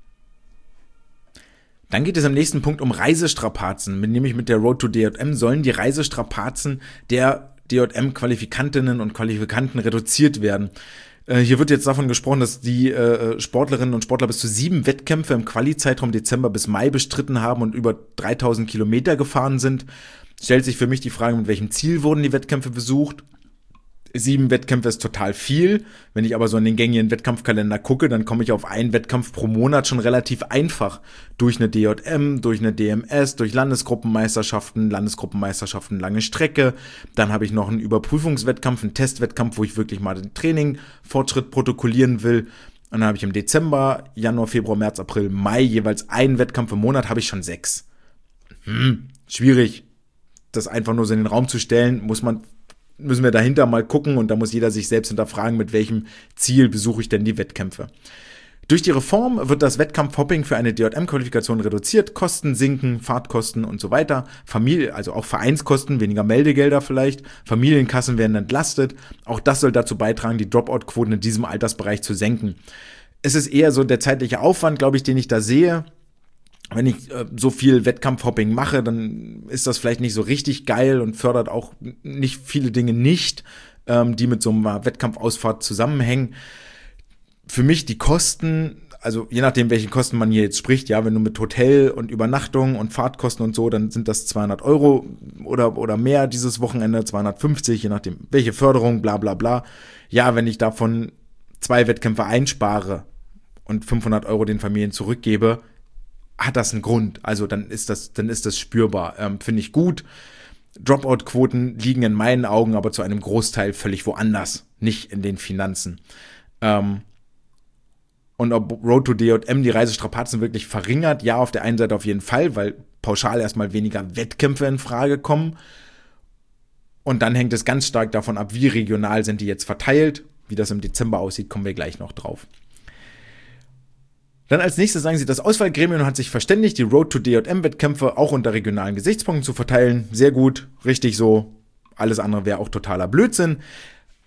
Dann geht es im nächsten Punkt um Reisestrapazen. Nämlich mit der Road to DJM sollen die Reisestrapazen der DJM-Qualifikantinnen und Qualifikanten reduziert werden. Hier wird jetzt davon gesprochen, dass die Sportlerinnen und Sportler bis zu 7 Wettkämpfe im Quali-Zeitraum Dezember bis Mai bestritten haben und über 3.000 Kilometer gefahren sind. Stellt sich für mich die Frage, mit welchem Ziel wurden die Wettkämpfe besucht? 7 Wettkämpfe ist total viel. Wenn ich aber so in den gängigen Wettkampfkalender gucke, dann komme ich auf einen Wettkampf pro Monat schon relativ einfach. Durch eine DJM, durch eine DMS, durch Landesgruppenmeisterschaften lange Strecke. Dann habe ich noch einen Überprüfungswettkampf, einen Testwettkampf, wo ich wirklich mal den Trainingfortschritt protokollieren will. Und dann habe ich im Dezember, Januar, Februar, März, April, Mai jeweils einen Wettkampf im Monat, habe ich schon 6. Schwierig, das einfach nur so in den Raum zu stellen, müssen wir dahinter mal gucken und da muss jeder sich selbst hinterfragen, mit welchem Ziel besuche ich denn die Wettkämpfe. Durch die Reform wird das Wettkampfhopping für eine DJM-Qualifikation reduziert, Kosten sinken, Fahrtkosten und so weiter, also auch Vereinskosten, weniger Meldegelder vielleicht, Familienkassen werden entlastet. Auch das soll dazu beitragen, die Dropout-Quoten in diesem Altersbereich zu senken. Es ist eher so der zeitliche Aufwand, glaube ich, den ich da sehe. Wenn ich so viel Wettkampfhopping mache, dann ist das vielleicht nicht so richtig geil und fördert auch nicht viele Dinge nicht, die mit so einer Wettkampfausfahrt zusammenhängen. Für mich die Kosten, also je nachdem, welche Kosten man hier jetzt spricht, wenn du mit Hotel und Übernachtung und Fahrtkosten und so, dann sind das 200 € oder mehr dieses Wochenende, 250, je nachdem, welche Förderung, bla bla bla. Ja, wenn ich davon 2 Wettkämpfe einspare und 500 € den Familien zurückgebe, hat das einen Grund. Also dann ist das spürbar. Finde ich gut. Dropout-Quoten liegen in meinen Augen aber zu einem Großteil völlig woanders, nicht in den Finanzen. Und ob Road to DJM die Reisestrapazen wirklich verringert, ja, auf der einen Seite auf jeden Fall, weil pauschal erstmal weniger Wettkämpfe in Frage kommen. Und dann hängt es ganz stark davon ab, wie regional sind die jetzt verteilt. Wie das im Dezember aussieht, kommen wir gleich noch drauf. Dann als nächstes sagen sie, das Auswahlgremium hat sich verständigt, die Road to DJM-Wettkämpfe auch unter regionalen Gesichtspunkten zu verteilen. Sehr gut, richtig so. Alles andere wäre auch totaler Blödsinn.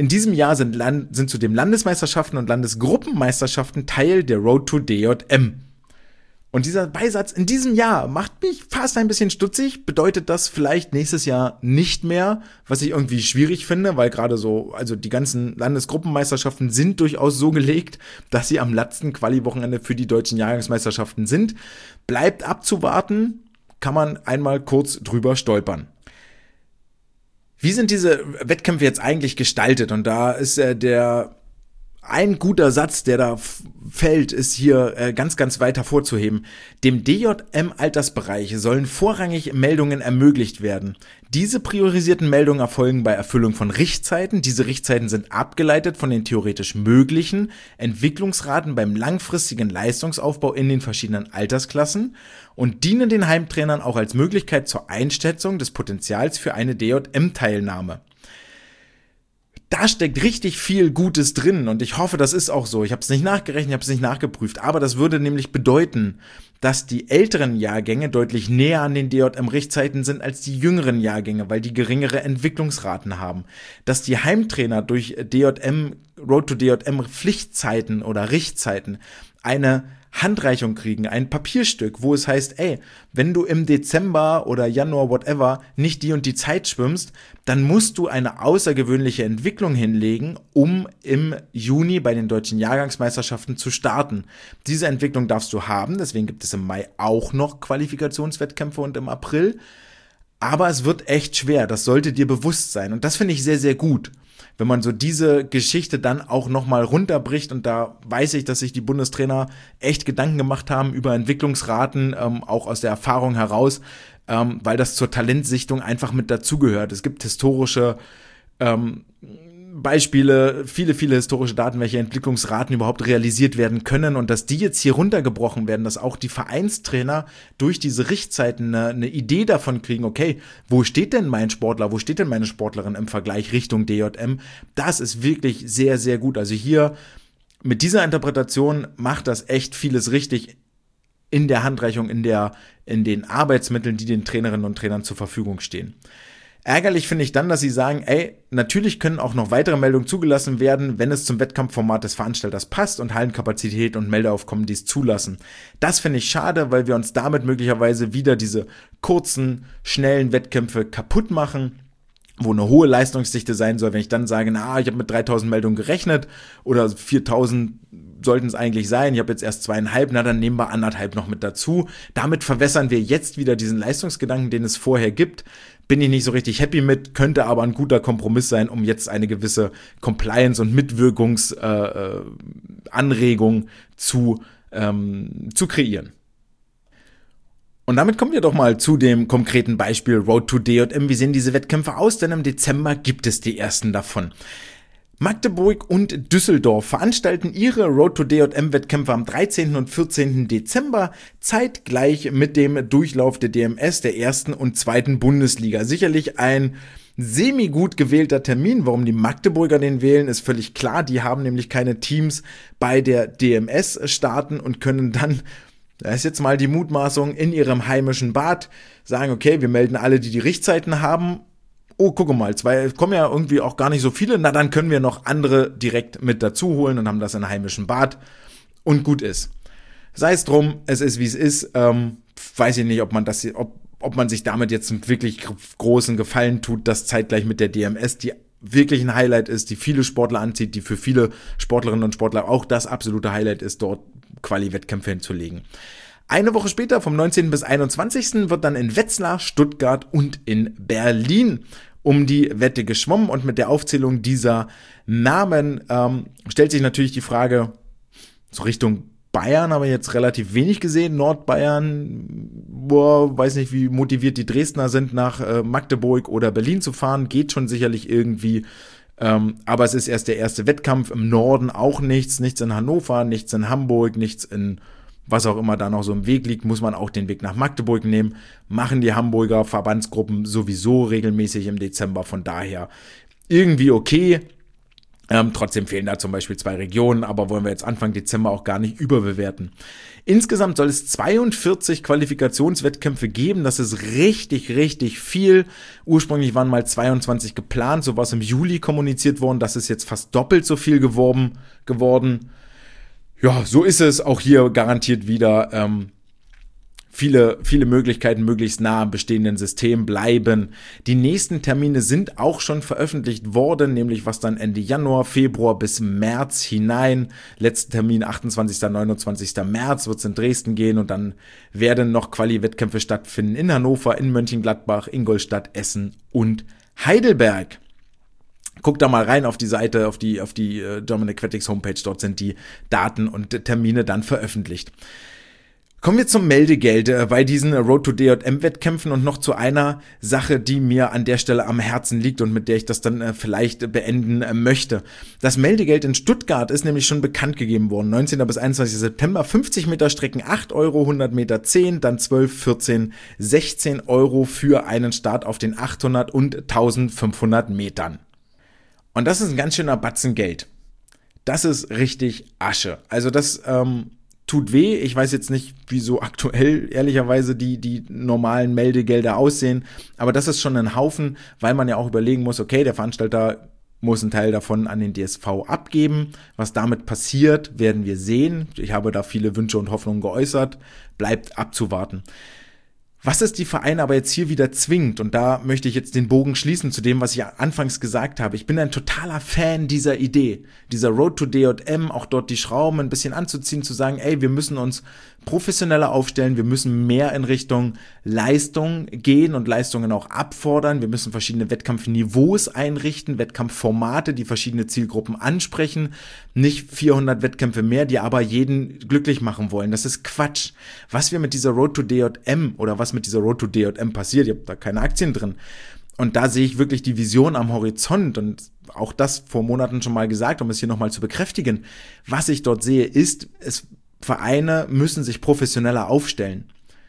In diesem Jahr sind zudem Landesmeisterschaften und Landesgruppenmeisterschaften Teil der Road to DJM. Und dieser Beisatz in diesem Jahr macht mich fast ein bisschen stutzig. Bedeutet das vielleicht nächstes Jahr nicht mehr, was ich irgendwie schwierig finde, weil gerade so, also die ganzen Landesgruppenmeisterschaften sind durchaus so gelegt, dass sie am letzten Quali-Wochenende für die deutschen Jahrgangsmeisterschaften sind. Bleibt abzuwarten, kann man einmal kurz drüber stolpern. Wie sind diese Wettkämpfe jetzt eigentlich gestaltet? Und da ist ein guter Satz, der da fällt, ist hier ganz, ganz weit hervorzuheben. Dem DJM-Altersbereich sollen vorrangig Meldungen ermöglicht werden. Diese priorisierten Meldungen erfolgen bei Erfüllung von Richtzeiten. Diese Richtzeiten sind abgeleitet von den theoretisch möglichen Entwicklungsraten beim langfristigen Leistungsaufbau in den verschiedenen Altersklassen und dienen den Heimtrainern auch als Möglichkeit zur Einschätzung des Potenzials für eine DJM-Teilnahme. Da steckt richtig viel Gutes drin und ich hoffe, das ist auch so. Ich habe es nicht nachgerechnet, ich habe es nicht nachgeprüft, aber das würde nämlich bedeuten, dass die älteren Jahrgänge deutlich näher an den DJM-Richtzeiten sind als die jüngeren Jahrgänge, weil die geringere Entwicklungsraten haben. Dass die Heimtrainer durch Road to DJM Pflichtzeiten oder Richtzeiten eine Handreichung kriegen, ein Papierstück, wo es heißt, ey, wenn du im Dezember oder Januar, whatever, nicht die und die Zeit schwimmst, dann musst du eine außergewöhnliche Entwicklung hinlegen, um im Juni bei den deutschen Jahrgangsmeisterschaften zu starten. Diese Entwicklung darfst du haben, deswegen gibt es im Mai auch noch Qualifikationswettkämpfe und im April, aber es wird echt schwer, das sollte dir bewusst sein und das finde ich sehr, sehr gut. Wenn man so diese Geschichte dann auch nochmal runterbricht und da weiß ich, dass sich die Bundestrainer echt Gedanken gemacht haben über Entwicklungsraten, auch aus der Erfahrung heraus, weil das zur Talentsichtung einfach mit dazugehört. Es gibt historische Beispiele, viele historische Daten, welche Entwicklungsraten überhaupt realisiert werden können und dass die jetzt hier runtergebrochen werden, dass auch die Vereinstrainer durch diese Richtzeiten eine Idee davon kriegen, okay, wo steht denn mein Sportler, wo steht denn meine Sportlerin im Vergleich Richtung DJM, das ist wirklich sehr, sehr gut. Also hier mit dieser Interpretation macht das echt vieles richtig in der Handreichung, in den Arbeitsmitteln, die den Trainerinnen und Trainern zur Verfügung stehen. Ärgerlich finde ich dann, dass sie sagen, ey, natürlich können auch noch weitere Meldungen zugelassen werden, wenn es zum Wettkampfformat des Veranstalters passt und Hallenkapazität und Meldeaufkommen dies zulassen. Das finde ich schade, weil wir uns damit möglicherweise wieder diese kurzen, schnellen Wettkämpfe kaputt machen, wo eine hohe Leistungsdichte sein soll. Wenn ich dann sage, ich habe mit 3000 Meldungen gerechnet oder 4000 sollten es eigentlich sein, ich habe jetzt erst 2,5, dann nehmen wir 1,5 noch mit dazu. Damit verwässern wir jetzt wieder diesen Leistungsgedanken, den es vorher gibt. Bin ich nicht so richtig happy mit, könnte aber ein guter Kompromiss sein, um jetzt eine gewisse Compliance- und Mitwirkungsanregung zu kreieren. Und damit kommen wir doch mal zu dem konkreten Beispiel Road to DJM. Wie sehen diese Wettkämpfe aus? Denn im Dezember gibt es die ersten davon. Magdeburg und Düsseldorf veranstalten ihre Road to DJM-Wettkämpfe am 13. und 14. Dezember, zeitgleich mit dem Durchlauf der DMS der ersten und zweiten Bundesliga. Sicherlich ein semi-gut gewählter Termin. Warum die Magdeburger den wählen, ist völlig klar. Die haben nämlich keine Teams bei der DMS starten und können dann, da ist jetzt mal die Mutmaßung, in ihrem heimischen Bad sagen, okay, wir melden alle, die Richtzeiten haben. Oh, guck mal, kommen ja irgendwie auch gar nicht so viele, na dann können wir noch andere direkt mit dazu holen und haben das in heimischen Bad und gut ist. Sei es drum, es ist wie es ist, weiß ich nicht, ob man sich damit jetzt einen wirklich großen Gefallen tut, dass zeitgleich mit der DMS, die wirklich ein Highlight ist, die viele Sportler anzieht, die für viele Sportlerinnen und Sportler auch das absolute Highlight ist, dort Quali-Wettkämpfe hinzulegen. Eine Woche später, vom 19. bis 21. wird dann in Wetzlar, Stuttgart und in Berlin um die Wette geschwommen und mit der Aufzählung dieser Namen stellt sich natürlich die Frage, so Richtung Bayern aber jetzt relativ wenig gesehen, Nordbayern, weiß nicht, wie motiviert die Dresdner sind, nach Magdeburg oder Berlin zu fahren, geht schon sicherlich irgendwie, aber es ist erst der erste Wettkampf, im Norden auch nichts in Hannover, nichts in Hamburg, nichts in was auch immer da noch so im Weg liegt, muss man auch den Weg nach Magdeburg nehmen. Machen die Hamburger Verbandsgruppen sowieso regelmäßig im Dezember, von daher irgendwie okay. Trotzdem fehlen da zum Beispiel 2 Regionen, aber wollen wir jetzt Anfang Dezember auch gar nicht überbewerten. Insgesamt soll es 42 Qualifikationswettkämpfe geben. Das ist richtig, richtig viel. Ursprünglich waren mal 22 geplant. So war es im Juli kommuniziert worden. Das ist jetzt fast doppelt so viel geworden. Ja, so ist es. Auch hier garantiert wieder viele Möglichkeiten, möglichst nah am bestehenden System bleiben. Die nächsten Termine sind auch schon veröffentlicht worden, nämlich was dann Ende Januar, Februar bis März hinein. Letzter Termin 28. 29. März wird es in Dresden gehen und dann werden noch Quali-Wettkämpfe stattfinden in Hannover, in Mönchengladbach, Ingolstadt, Essen und Heidelberg. Guckt da mal rein auf die Seite, auf die German Aquatics Homepage, dort sind die Daten und Termine dann veröffentlicht. Kommen wir zum Meldegeld bei diesen Road to DJM-Wettkämpfen und noch zu einer Sache, die mir an der Stelle am Herzen liegt und mit der ich das dann vielleicht beenden möchte. Das Meldegeld in Stuttgart ist nämlich schon bekannt gegeben worden. 19. bis 21. September, 50 Meter Strecken 8 Euro, 100 Meter 10, dann 12, 14, 16 Euro für einen Start auf den 800 und 1500 Metern. Und das ist ein ganz schöner Batzen Geld. Das ist richtig Asche. Also das tut weh. Ich weiß jetzt nicht, wie so aktuell ehrlicherweise die normalen Meldegelder aussehen, aber das ist schon ein Haufen, weil man ja auch überlegen muss, okay, der Veranstalter muss einen Teil davon an den DSV abgeben. Was damit passiert, werden wir sehen. Ich habe da viele Wünsche und Hoffnungen geäußert. Bleibt abzuwarten. Was es die Vereine aber jetzt hier wieder zwingt, und da möchte ich jetzt den Bogen schließen zu dem, was ich anfangs gesagt habe. Ich bin ein totaler Fan dieser Idee, dieser Road to DJM, auch dort die Schrauben ein bisschen anzuziehen, zu sagen, ey, wir müssen uns professioneller aufstellen, wir müssen mehr in Richtung Leistung gehen und Leistungen auch abfordern, wir müssen verschiedene Wettkampfniveaus einrichten, Wettkampfformate, die verschiedene Zielgruppen ansprechen, nicht 400 Wettkämpfe mehr, die aber jeden glücklich machen wollen. Das ist Quatsch. Was wir mit dieser Road to DJM oder was mit dieser Road to DJM passiert, ich habe da keine Aktien drin. Und da sehe ich wirklich die Vision am Horizont und auch das vor Monaten schon mal gesagt, um es hier nochmal zu bekräftigen. Was ich dort sehe, ist, Vereine müssen sich professioneller aufstellen.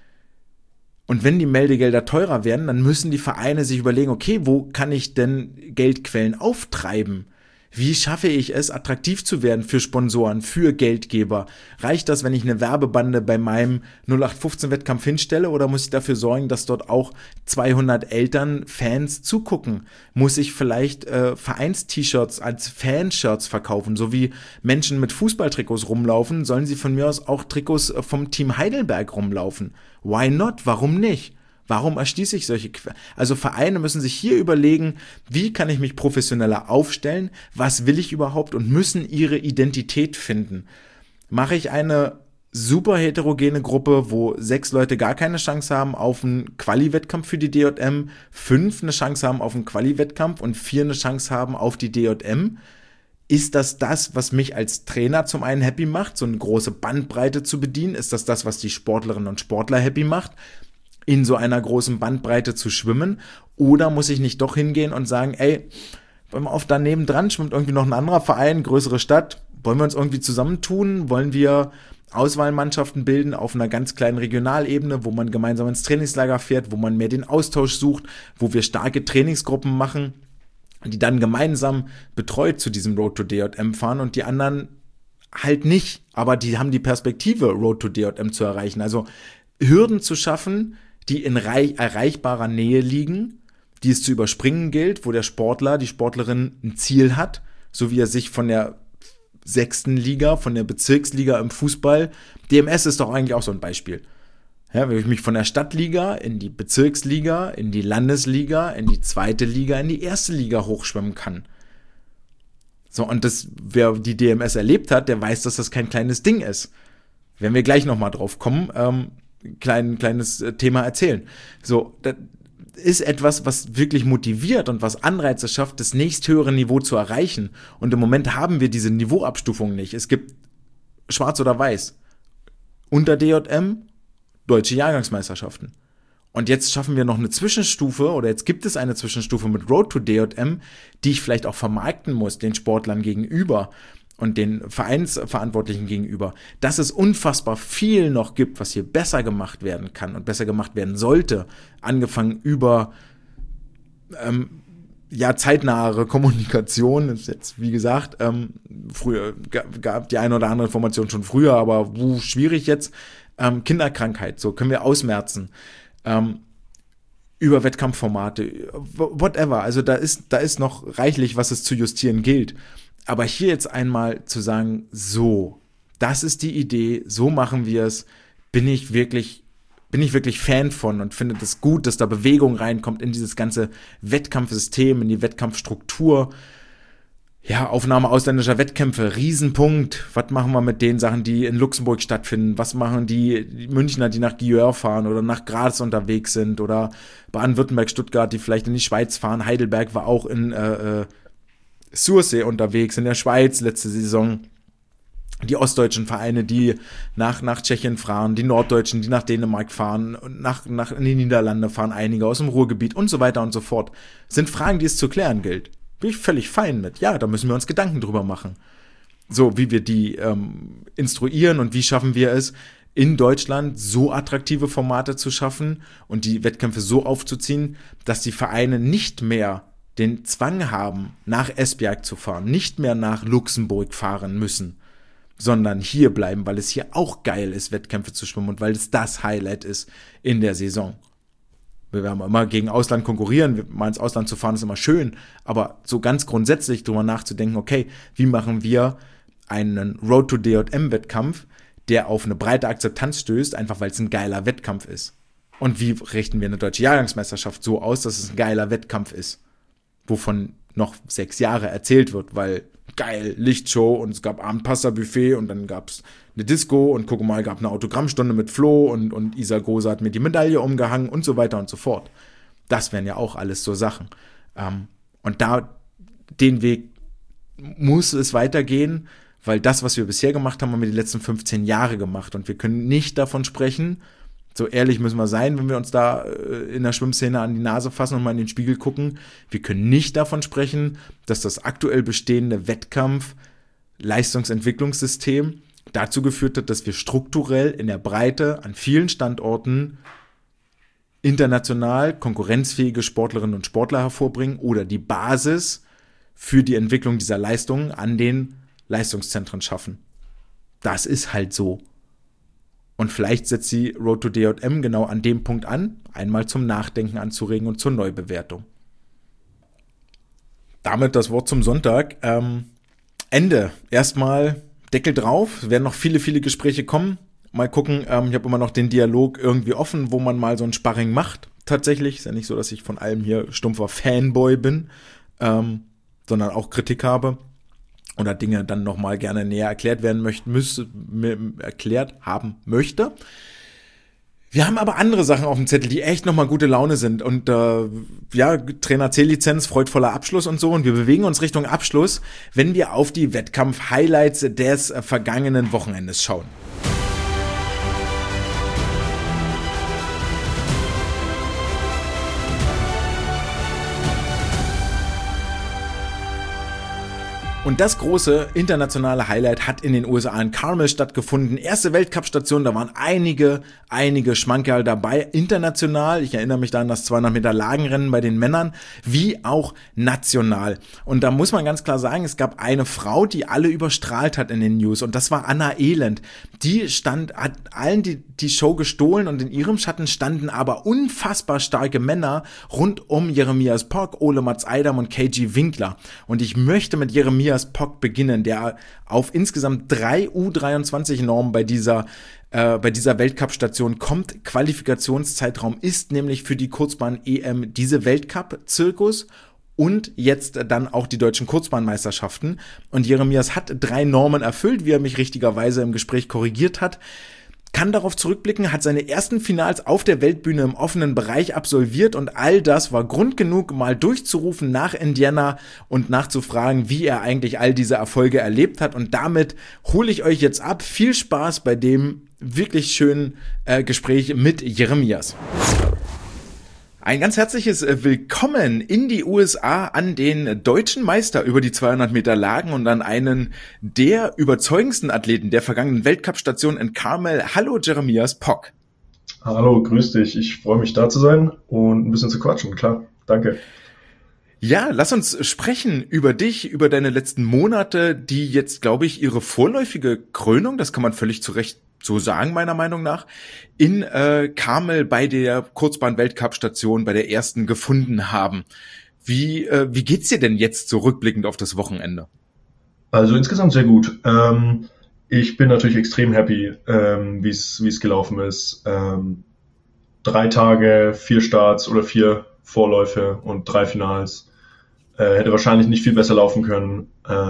Und wenn die Meldegelder teurer werden, dann müssen die Vereine sich überlegen, okay, wo kann ich denn Geldquellen auftreiben? Wie schaffe ich es, attraktiv zu werden für Sponsoren, für Geldgeber? Reicht das, wenn ich eine Werbebande bei meinem 0815-Wettkampf hinstelle oder muss ich dafür sorgen, dass dort auch 200 Eltern, Fans zugucken? Muss ich vielleicht Vereins-T-Shirts als Fanshirts verkaufen? So wie Menschen mit Fußballtrikots rumlaufen, sollen sie von mir aus auch Trikots vom Team Heidelberg rumlaufen. Why not? Warum nicht? Warum erschließe ich solche Also Vereine müssen sich hier überlegen, wie kann ich mich professioneller aufstellen, was will ich überhaupt und müssen ihre Identität finden. Mache ich eine super heterogene Gruppe, wo 6 Leute gar keine Chance haben auf einen Quali-Wettkampf für die DJM, 5 eine Chance haben auf einen Quali-Wettkampf und 4 eine Chance haben auf die DJM? Ist das, was mich als Trainer zum einen happy macht, so eine große Bandbreite zu bedienen? Ist das, was die Sportlerinnen und Sportler happy macht? In so einer großen Bandbreite zu schwimmen, oder muss ich nicht doch hingehen und sagen, ey, wollen wir auf daneben dran, schwimmt irgendwie noch ein anderer Verein, größere Stadt, wollen wir uns irgendwie zusammentun, wollen wir Auswahlmannschaften bilden auf einer ganz kleinen Regionalebene, wo man gemeinsam ins Trainingslager fährt, wo man mehr den Austausch sucht, wo wir starke Trainingsgruppen machen, die dann gemeinsam betreut zu diesem Road to DJM fahren und die anderen halt nicht, aber die haben die Perspektive, Road to DJM zu erreichen, also Hürden zu schaffen, die in erreichbarer Nähe liegen, die es zu überspringen gilt, wo der Sportler, die Sportlerin ein Ziel hat, so wie er sich von der 6. Liga, von der Bezirksliga im Fußball, DMS ist doch eigentlich auch so ein Beispiel. Ja, wenn ich mich von der Stadtliga in die Bezirksliga, in die Landesliga, in die 2. Liga, in die 1. Liga hochschwimmen kann. So, und wer die DMS erlebt hat, der weiß, dass das kein kleines Ding ist. Wenn wir gleich nochmal drauf kommen, kleines Thema erzählen. So, das ist etwas, was wirklich motiviert und was Anreize schafft, das nächsthöhere Niveau zu erreichen. Und im Moment haben wir diese Niveauabstufung nicht. Es gibt schwarz oder weiß. Unter DJM, deutsche Jahrgangsmeisterschaften. Und jetzt schaffen wir noch eine Zwischenstufe, oder jetzt gibt es eine Zwischenstufe mit Road to DJM, die ich vielleicht auch vermarkten muss, den Sportlern gegenüber und den Vereinsverantwortlichen gegenüber, dass es unfassbar viel noch gibt, was hier besser gemacht werden kann und besser gemacht werden sollte, angefangen über zeitnahere Kommunikation ist jetzt, wie gesagt, früher gab die eine oder andere Information schon früher, aber schwierig jetzt. Kinderkrankheit, so können wir ausmerzen. Über Wettkampfformate, whatever. Also da ist noch reichlich, was es zu justieren gilt. Aber hier jetzt einmal zu sagen, so, das ist die Idee, so machen wir es, bin ich wirklich Fan von und finde das gut, dass da Bewegung reinkommt in dieses ganze Wettkampfsystem, in die Wettkampfstruktur. Ja, Aufnahme ausländischer Wettkämpfe, Riesenpunkt. Was machen wir mit den Sachen, die in Luxemburg stattfinden? Was machen die Münchner, die nach Győr fahren oder nach Graz unterwegs sind oder Baden-Württemberg, Stuttgart, die vielleicht in die Schweiz fahren? Heidelberg war auch in Sursee unterwegs, in der Schweiz letzte Saison. Die ostdeutschen Vereine, die nach Tschechien fahren, die norddeutschen, die nach Dänemark fahren, nach in die Niederlande fahren einige aus dem Ruhrgebiet und so weiter und so fort. Das sind Fragen, die es zu klären gilt. Bin ich völlig fein mit. Ja, da müssen wir uns Gedanken drüber machen. So, wie wir die instruieren und wie schaffen wir es, in Deutschland so attraktive Formate zu schaffen und die Wettkämpfe so aufzuziehen, dass die Vereine nicht mehr den Zwang haben, nach Esbjerg zu fahren, nicht mehr nach Luxemburg fahren müssen, sondern hier bleiben, weil es hier auch geil ist, Wettkämpfe zu schwimmen und weil es das Highlight ist in der Saison. Wir werden immer gegen Ausland konkurrieren, mal ins Ausland zu fahren ist immer schön, aber so ganz grundsätzlich drüber nachzudenken, okay, wie machen wir einen Road to DJM-Wettkampf, der auf eine breite Akzeptanz stößt, einfach weil es ein geiler Wettkampf ist. Und wie richten wir eine deutsche Jahrgangsmeisterschaft so aus, dass es ein geiler Wettkampf ist, wovon noch 6 Jahre erzählt wird, weil geil, Lichtshow und es gab Abendpasta-Buffet und dann gab es eine Disco und guck mal, gab eine Autogrammstunde mit Flo und Isa Große hat mir die Medaille umgehangen und so weiter und so fort. Das wären ja auch alles so Sachen. Und da den Weg muss es weitergehen, weil das, was wir bisher gemacht haben, haben wir die letzten 15 Jahre gemacht und wir können nicht davon sprechen, so ehrlich müssen wir sein, wenn wir uns da in der Schwimmszene an die Nase fassen und mal in den Spiegel gucken. Wir können nicht davon sprechen, dass das aktuell bestehende Wettkampf-Leistungsentwicklungssystem dazu geführt hat, dass wir strukturell in der Breite an vielen Standorten international konkurrenzfähige Sportlerinnen und Sportler hervorbringen oder die Basis für die Entwicklung dieser Leistungen an den Leistungszentren schaffen. Das ist halt so. Und vielleicht setzt die Road to DJM genau an dem Punkt an, einmal zum Nachdenken anzuregen und zur Neubewertung. Damit das Wort zum Sonntag. Ende. Erstmal Deckel drauf. Es werden noch viele, viele Gespräche kommen. Mal gucken. Ich habe immer noch den Dialog irgendwie offen, wo man mal so ein Sparring macht. Tatsächlich. Ist ja nicht so, dass ich von allem hier stumpfer Fanboy bin, sondern auch Kritik habe. Oder Dinge dann nochmal gerne näher erklärt werden erklärt haben möchte. Wir haben aber andere Sachen auf dem Zettel, die echt nochmal gute Laune sind. Und Trainer C-Lizenz, freudvoller Abschluss und so. Und wir bewegen uns Richtung Abschluss, wenn wir auf die Wettkampf-Highlights des vergangenen Wochenendes schauen. Und das große internationale Highlight hat in den USA in Carmel stattgefunden. Erste Weltcup-Station, da waren einige Schmankerl dabei, international. Ich erinnere mich da an das 200 Meter Lagenrennen bei den Männern, wie auch national. Und da muss man ganz klar sagen, es gab eine Frau, die alle überstrahlt hat in den News. Und das war Anna Elend. Die hat allen die Show gestohlen und in ihrem Schatten standen aber unfassbar starke Männer rund um Jeremias Pock, Ole Mats Eidam und KG Winkler. Und ich möchte mit Jeremias Pock beginnen, der auf insgesamt 3 U23-Normen bei dieser Weltcup-Station kommt. Qualifikationszeitraum ist nämlich für die Kurzbahn-EM diese Weltcup-Zirkus und jetzt dann auch die deutschen Kurzbahnmeisterschaften. Und Jeremias hat 3 Normen erfüllt, wie er mich richtigerweise im Gespräch korrigiert hat. Kann darauf zurückblicken, hat seine ersten Finals auf der Weltbühne im offenen Bereich absolviert und all das war Grund genug, mal durchzurufen nach Indiana und nachzufragen, wie er eigentlich all diese Erfolge erlebt hat. Und damit hole ich euch jetzt ab. Viel Spaß bei dem wirklich schönen Gespräch mit Jeremias. Ein ganz herzliches Willkommen in die USA an den deutschen Meister über die 200 Meter Lagen und an einen der überzeugendsten Athleten der vergangenen Weltcup-Station in Carmel. Hallo Jeremias Pock. Hallo, grüß dich. Ich freue mich da zu sein und ein bisschen zu quatschen, klar. Danke. Ja, lass uns sprechen über dich, über deine letzten Monate, die jetzt, glaube ich, ihre vorläufige Krönung, das kann man völlig zu Recht so sagen, meiner Meinung nach, in Carmel bei der Kurzbahn-Weltcup-Station, bei der ersten gefunden haben. Wie geht's dir denn jetzt so rückblickend auf das Wochenende? Also insgesamt sehr gut. Ich bin natürlich extrem happy, wie es gelaufen ist. 3 Tage, 4 Starts oder 4 Vorläufe und 3 Finals. Hätte wahrscheinlich nicht viel besser laufen können.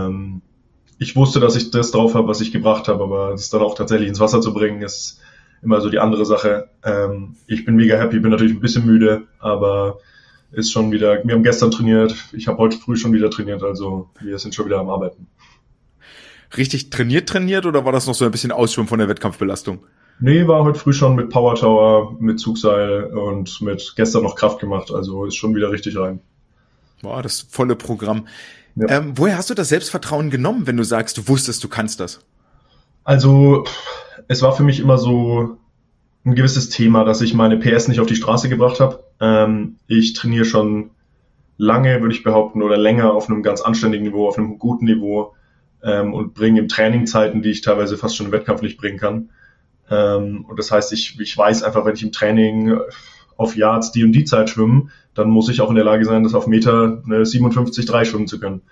Ich wusste, dass ich das drauf habe, was ich gebracht habe, aber es dann auch tatsächlich ins Wasser zu bringen, ist immer so die andere Sache. Ich bin mega happy, bin natürlich ein bisschen müde, aber ist schon wieder, wir haben gestern trainiert, ich habe heute früh schon wieder trainiert, also wir sind schon wieder am Arbeiten. Richtig trainiert oder war das noch so ein bisschen Ausschwimmen von der Wettkampfbelastung? Nee, war heute früh schon mit Power Tower, mit Zugseil und mit gestern noch Kraft gemacht, also ist schon wieder richtig rein. Boah, das volle Programm. Ja. Woher hast du das Selbstvertrauen genommen, wenn du sagst, du wusstest, du kannst das? Also, es war für mich immer so ein gewisses Thema, dass ich meine PS nicht auf die Straße gebracht habe. Ich trainiere schon lange, würde ich behaupten, oder länger auf einem ganz anständigen Niveau, auf einem guten Niveau, und bringe im Training Zeiten, die ich teilweise fast schon im Wettkampf nicht bringen kann. Und das heißt, ich weiß einfach, wenn ich im Training auf Yards die und die Zeit schwimmen, dann muss ich auch in der Lage sein, das auf Meter 57,3 schwimmen zu können.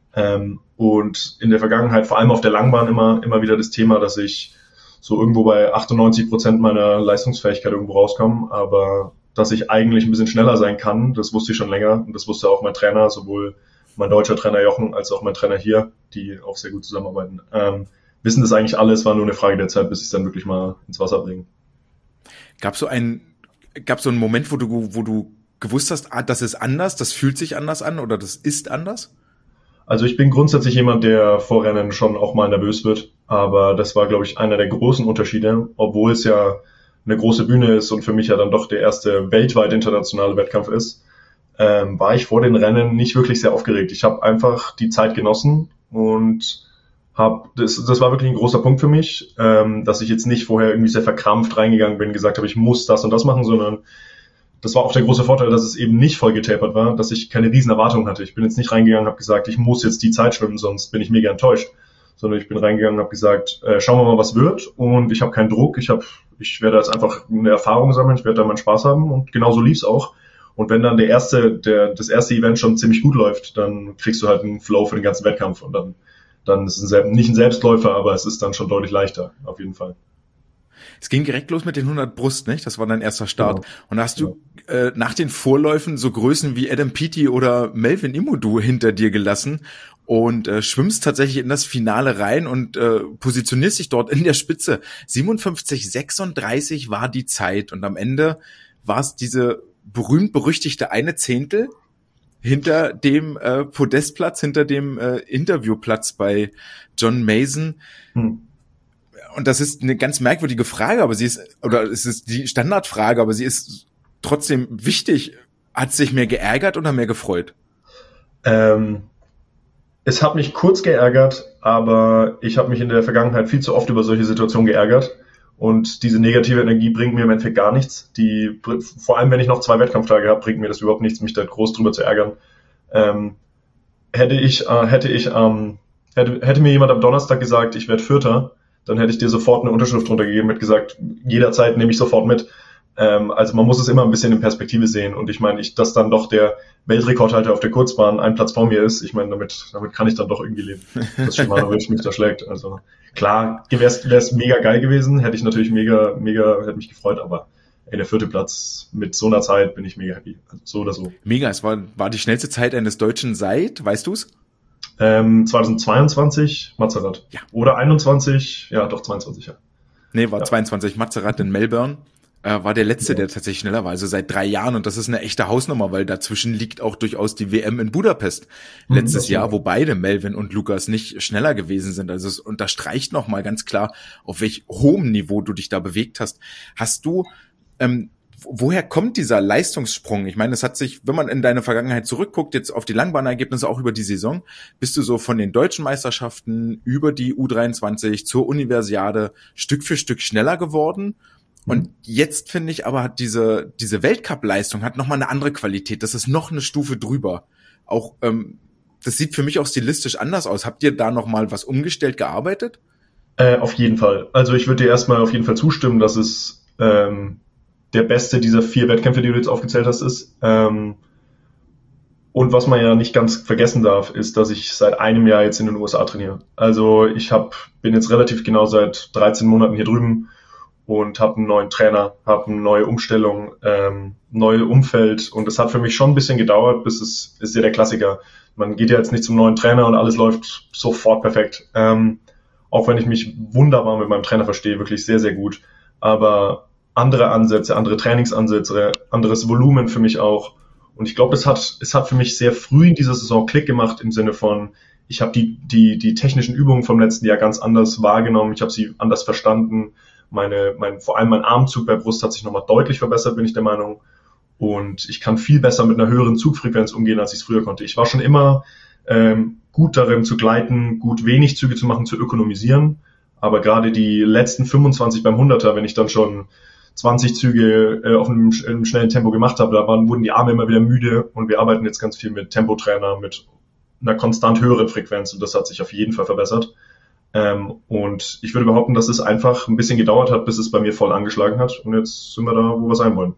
Und in der Vergangenheit, vor allem auf der Langbahn, immer wieder das Thema, dass ich so irgendwo bei 98% meiner Leistungsfähigkeit irgendwo rauskomme, aber dass ich eigentlich ein bisschen schneller sein kann, das wusste ich schon länger und das wusste auch mein Trainer, sowohl mein deutscher Trainer Jochen als auch mein Trainer hier, die auch sehr gut zusammenarbeiten. Wissen das eigentlich alles, war nur eine Frage der Zeit, bis ich es dann wirklich mal ins Wasser bringe. Gab so einen Moment, wo du gewusst hast, das ist anders, das fühlt sich anders an oder das ist anders? Also ich bin grundsätzlich jemand, der vor Rennen schon auch mal nervös wird, aber das war, glaube ich, einer der großen Unterschiede, obwohl es ja eine große Bühne ist und für mich ja dann doch der erste weltweit internationale Wettkampf ist, war ich vor den Rennen nicht wirklich sehr aufgeregt. Ich habe einfach die Zeit genossen und das war wirklich ein großer Punkt für mich, dass ich jetzt nicht vorher irgendwie sehr verkrampft reingegangen bin, gesagt habe, ich muss das und das machen, sondern das war auch der große Vorteil, dass es eben nicht voll getapert war, dass ich keine riesen Erwartungen hatte. Ich bin jetzt nicht reingegangen und habe gesagt, ich muss jetzt die Zeit schwimmen, sonst bin ich mega enttäuscht. Sondern ich bin reingegangen und habe gesagt, schauen wir mal, was wird. Und ich habe keinen Druck. Ich werde jetzt einfach eine Erfahrung sammeln, ich werde da meinen Spaß haben und genauso lief's auch. Und wenn dann das erste Event schon ziemlich gut läuft, dann kriegst du halt einen Flow für den ganzen Wettkampf und dann ist es nicht ein Selbstläufer, aber es ist dann schon deutlich leichter, auf jeden Fall. Es ging direkt los mit den 100 Brust, nicht? Das war dein erster Start. Genau. Und da hast du nach den Vorläufen so Größen wie Adam Peaty oder Melvin Imodu hinter dir gelassen und schwimmst tatsächlich in das Finale rein und positionierst dich dort in der Spitze. 57,36 war die Zeit und am Ende war es diese berühmt-berüchtigte eine Zehntel hinter dem Podestplatz, hinter dem Interviewplatz bei John Mason. Und das ist eine ganz merkwürdige Frage, aber es ist die Standardfrage, aber sie ist trotzdem wichtig. Hat es dich mehr geärgert oder mehr gefreut? Es hat mich kurz geärgert, aber ich habe mich in der Vergangenheit viel zu oft über solche Situationen geärgert. Und diese negative Energie bringt mir im Endeffekt gar nichts. Vor allem, wenn ich noch 2 Wettkampftage habe, bringt mir das überhaupt nichts, mich da groß drüber zu ärgern. Hätte mir jemand am Donnerstag gesagt, ich werde Vierter, dann hätte ich dir sofort eine Unterschrift runtergegeben, hätte gesagt, jederzeit nehme ich sofort mit. Also man muss es immer ein bisschen in Perspektive sehen. Und ich meine, dass dann doch der Weltrekordhalter auf der Kurzbahn einen Platz vor mir ist, ich meine, damit kann ich dann doch irgendwie leben, dass Shimanovic mich da schlägt. Also klar, wäre es mega geil gewesen, hätte ich natürlich hätte mich gefreut, aber der 4. Platz mit so einer Zeit bin ich mega happy. Also so oder so. Mega, es war die schnellste Zeit eines Deutschen seit, weißt du's? 2022 Mazerat. Ja. Oder 21, ja doch 22, ja. Nee, war 22 Mazerat in Melbourne. War der letzte, der tatsächlich schneller war, also seit 3 Jahren, und das ist eine echte Hausnummer, weil dazwischen liegt auch durchaus die WM in Budapest letztes Jahr, wo beide Melvin und Lukas nicht schneller gewesen sind. Also es unterstreicht nochmal ganz klar, auf welch hohem Niveau du dich da bewegt hast. Hast du, woher kommt dieser Leistungssprung? Ich meine, es hat sich, wenn man in deine Vergangenheit zurückguckt, jetzt auf die Langbahnergebnisse auch über die Saison, bist du so von den deutschen Meisterschaften über die U23 zur Universiade Stück für Stück schneller geworden. Und jetzt finde ich aber, hat diese Weltcup-Leistung hat nochmal eine andere Qualität. Das ist noch eine Stufe drüber. auch, das sieht für mich auch stilistisch anders aus. Habt ihr da nochmal was umgestellt gearbeitet? Auf jeden Fall. Also ich würde dir erstmal auf jeden Fall zustimmen, dass es der beste dieser 4 Wettkämpfe, die du jetzt aufgezählt hast, ist. Und was man ja nicht ganz vergessen darf, ist, dass ich seit einem Jahr jetzt in den USA trainiere. Also bin jetzt relativ genau seit 13 Monaten hier drüben und habe einen neuen Trainer, habe eine neue Umstellung, neue Umfeld, und es hat für mich schon ein bisschen gedauert, ist ja der Klassiker. Man geht ja jetzt nicht zum neuen Trainer und alles läuft sofort perfekt. Auch wenn ich mich wunderbar mit meinem Trainer verstehe, wirklich sehr, sehr gut. Aber andere Ansätze, andere Trainingsansätze, anderes Volumen für mich auch. Und ich glaube, es hat für mich sehr früh in dieser Saison Klick gemacht im Sinne von, ich habe die technischen Übungen vom letzten Jahr ganz anders wahrgenommen, ich habe sie anders verstanden. Vor allem mein Armzug bei Brust hat sich nochmal deutlich verbessert, bin ich der Meinung. Und ich kann viel besser mit einer höheren Zugfrequenz umgehen, als ich es früher konnte. Ich war schon immer gut darin zu gleiten, gut wenig Züge zu machen, zu ökonomisieren. Aber gerade die letzten 25 beim 100er, wenn ich dann schon 20 Züge auf einem schnellen Tempo gemacht habe, wurden die Arme immer wieder müde, und wir arbeiten jetzt ganz viel mit Tempotrainer, mit einer konstant höheren Frequenz, und das hat sich auf jeden Fall verbessert. Und ich würde behaupten, dass es einfach ein bisschen gedauert hat, bis es bei mir voll angeschlagen hat, und jetzt sind wir da, wo wir sein wollen.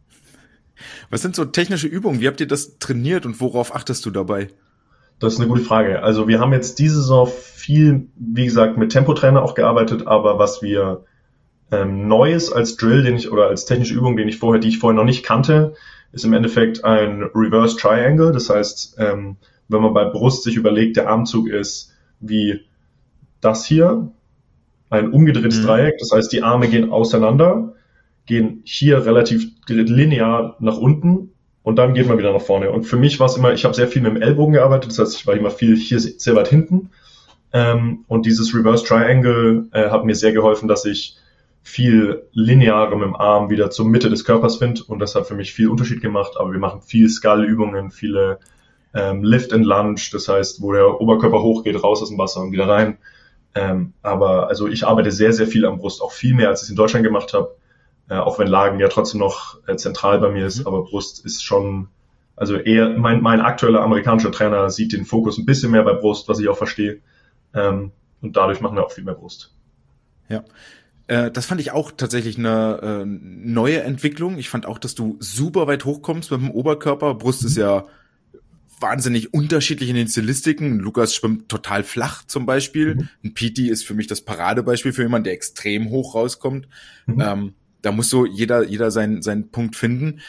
Was sind so technische Übungen? Wie habt ihr das trainiert und worauf achtest du dabei? Das ist eine gute Frage. Also wir haben jetzt diese Saison viel, wie gesagt, mit Tempotrainer auch gearbeitet, aber was wir Neues als Drill, oder als technische Übung, die ich vorher noch nicht kannte, ist im Endeffekt ein Reverse Triangle. Das heißt, wenn man bei Brust sich überlegt, der Armzug ist wie das hier, ein umgedrehtes Dreieck. Das heißt, die Arme gehen auseinander, gehen hier relativ linear nach unten, und dann geht man wieder nach vorne. Und für mich war es immer, ich habe sehr viel mit dem Ellbogen gearbeitet, das heißt, ich war immer viel hier sehr weit hinten. Und dieses Reverse Triangle hat mir sehr geholfen, dass ich viel linearer mit dem Arm wieder zur Mitte des Körpers finde, und das hat für mich viel Unterschied gemacht. Aber wir machen viel Skull-Übungen, viele Lift and Lunge, das heißt, wo der Oberkörper hochgeht, raus aus dem Wasser und wieder rein. Aber also ich arbeite sehr, sehr viel am Brust, auch viel mehr, als ich es in Deutschland gemacht habe. Auch wenn Lagen ja trotzdem noch zentral bei mir ist, aber Brust ist schon, also eher, mein aktueller amerikanischer Trainer sieht den Fokus ein bisschen mehr bei Brust, was ich auch verstehe. Und dadurch machen wir auch viel mehr Brust. Ja. Das fand ich auch tatsächlich eine neue Entwicklung. Ich fand auch, dass du super weit hochkommst mit dem Oberkörper. Brust ist ja wahnsinnig unterschiedlich in den Stilistiken. Lukas schwimmt total flach zum Beispiel. Ein Piti ist für mich das Paradebeispiel für jemanden, der extrem hoch rauskommt. Da muss so jeder seinen Punkt finden.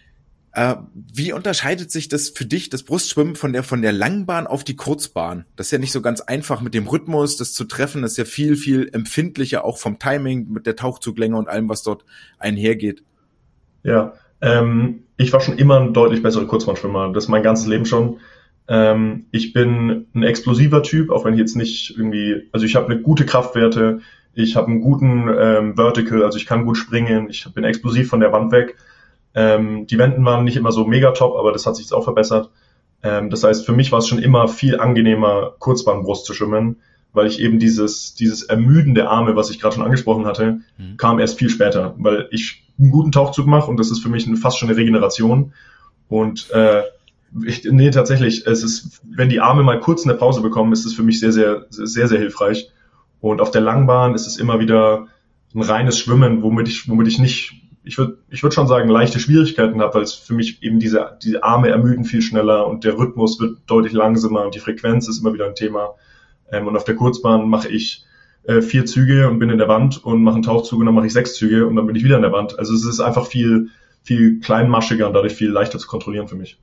Wie unterscheidet sich das für dich, das Brustschwimmen von der Langbahn auf die Kurzbahn? Das ist ja nicht so ganz einfach mit dem Rhythmus, das zu treffen. Das ist ja viel, viel empfindlicher, auch vom Timing, mit der Tauchzuglänge und allem, was dort einhergeht. Ja, ich war schon immer ein deutlich besserer Kurzbahnschwimmer. Das mein ganzes Leben schon. Ich bin ein explosiver Typ, auch wenn ich jetzt nicht also ich habe eine gute Kraftwerte, ich habe einen guten Vertical, also ich kann gut springen, ich bin explosiv von der Wand weg. Die Wenden waren nicht immer so mega top, aber das hat sich jetzt auch verbessert. Das heißt, für mich war es schon immer viel angenehmer, Kurzbahnbrust zu schwimmen, weil ich eben dieses Ermüden der Arme, was ich gerade schon angesprochen hatte, kam erst viel später, weil ich einen guten Tauchzug mache, und das ist für mich fast schon eine Regeneration. Und tatsächlich, es ist, wenn die Arme mal kurz eine Pause bekommen, ist es für mich sehr, sehr, sehr, sehr hilfreich. Und auf der Langbahn ist es immer wieder ein reines Schwimmen, womit ich nicht, ich würde schon sagen, leichte Schwierigkeiten habe, weil es für mich eben diese Arme ermüden viel schneller und der Rhythmus wird deutlich langsamer und die Frequenz ist immer wieder ein Thema. Und auf der Kurzbahn mache ich 4 Züge und bin in der Wand und mache einen Tauchzug und dann mache ich 6 Züge und dann bin ich wieder in der Wand. Also es ist einfach viel, viel kleinmaschiger und dadurch viel leichter zu kontrollieren für mich.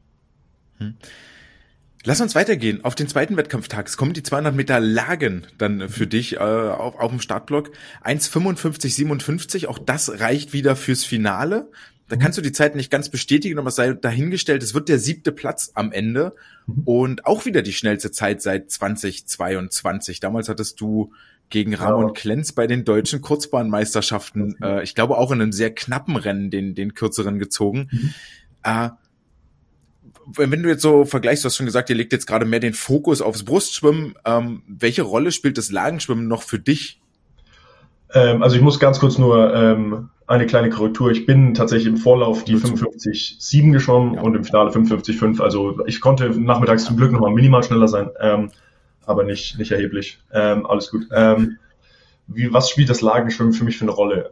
Lass uns weitergehen. Auf den zweiten Wettkampftag. Es kommen die 200 Meter Lagen dann für dich auf dem Startblock. 1,55,57. Auch das reicht wieder fürs Finale. Da kannst du die Zeit nicht ganz bestätigen, aber es sei dahingestellt. Es wird der 7. Platz am Ende und auch wieder die schnellste Zeit seit 2022. Damals hattest du gegen Ramon Klenz bei den deutschen Kurzbahnmeisterschaften, ich glaube auch in einem sehr knappen Rennen, den kürzeren gezogen. Wenn du jetzt so vergleichst, du hast schon gesagt, ihr legt jetzt gerade mehr den Fokus aufs Brustschwimmen. Welche Rolle spielt das Lagenschwimmen noch für dich? Also ich muss ganz kurz nur eine kleine Korrektur. Ich bin tatsächlich im Vorlauf die 55,7 geschwommen und im Finale 55,5. Also ich konnte nachmittags zum Glück nochmal minimal schneller sein, aber nicht erheblich. Alles gut. Was spielt das Lagenschwimmen für mich für eine Rolle?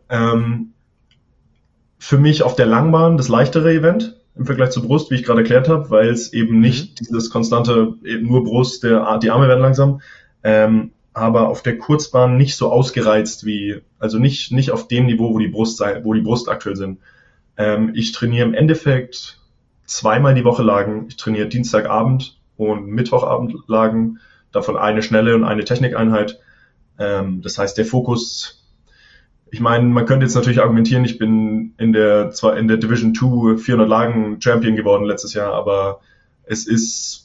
Für mich auf der Langbahn das leichtere Event im Vergleich zur Brust, wie ich gerade erklärt habe, weil es eben nicht dieses konstante, nur Brust, die Arme werden langsam, aber auf der Kurzbahn nicht so ausgereizt also nicht auf dem Niveau, wo die Brust aktuell sind. Ich trainiere im Endeffekt 2-mal die Woche Lagen. Ich trainiere Dienstagabend und Mittwochabend Lagen, davon eine schnelle und eine Technikeinheit. Das heißt, der Fokus, ich meine, man könnte jetzt natürlich argumentieren, ich bin in der Division 2 400 Lagen Champion geworden letztes Jahr, aber es ist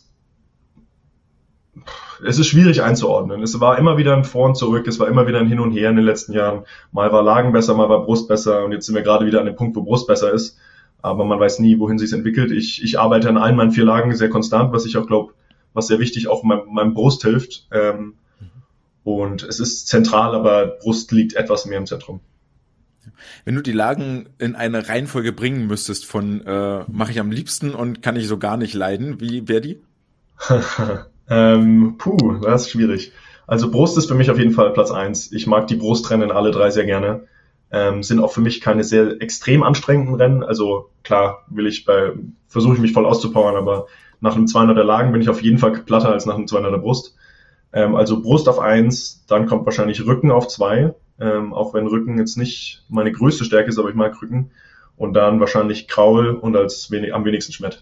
schwierig einzuordnen. Es war immer wieder ein Vor und Zurück, es war immer wieder ein Hin und Her in den letzten Jahren. Mal war Lagen besser, mal war Brust besser und jetzt sind wir gerade wieder an dem Punkt, wo Brust besser ist. Aber man weiß nie, wohin sich entwickelt. Ich arbeite an allen meinen 4 Lagen sehr konstant, was ich auch glaube, was sehr wichtig auch meinem Brust hilft. Und es ist zentral, aber Brust liegt etwas mehr im Zentrum. Wenn du die Lagen in eine Reihenfolge bringen müsstest von mache ich am liebsten und kann ich so gar nicht leiden, wie wäre die? Das ist schwierig. Also Brust ist für mich auf jeden Fall Platz 1. Ich mag die Brustrennen alle 3 sehr gerne. Sind auch für mich keine sehr extrem anstrengenden Rennen. Also klar versuche ich mich voll auszupowern, aber nach einem 200er Lagen bin ich auf jeden Fall platter als nach einem 200er Brust. Also Brust auf 1, dann kommt wahrscheinlich Rücken auf 2, auch wenn Rücken jetzt nicht meine größte Stärke ist, aber ich mag Rücken. Und dann wahrscheinlich Kraul und am wenigsten Schmett.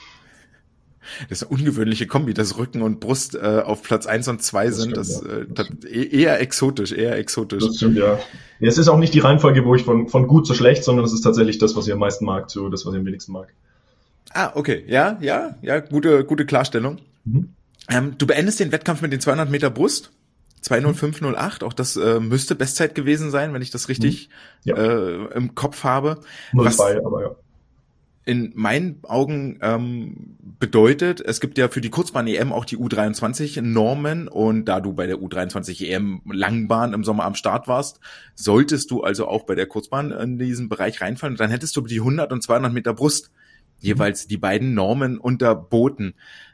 Das ist eine ungewöhnliche Kombi, dass Rücken und Brust auf Platz 1 und 2 sind. Das eher exotisch. Das stimmt, ja. Es ist auch nicht die Reihenfolge, wo ich von gut zu schlecht, sondern es ist tatsächlich das, was ich am meisten mag, zu das, was ich am wenigsten mag. Ah, okay. Ja, gute Klarstellung. Du beendest den Wettkampf mit den 200 Meter Brust. 2:05:08, auch das müsste Bestzeit gewesen sein, wenn ich das richtig im Kopf habe. 0,2, aber ja. In meinen Augen bedeutet, es gibt ja für die Kurzbahn-EM auch die U23-Normen und da du bei der U23-EM Langbahn im Sommer am Start warst, solltest du also auch bei der Kurzbahn in diesen Bereich reinfallen und dann hättest du die 100 und 200 Meter Brust jeweils die beiden Normen unterboten.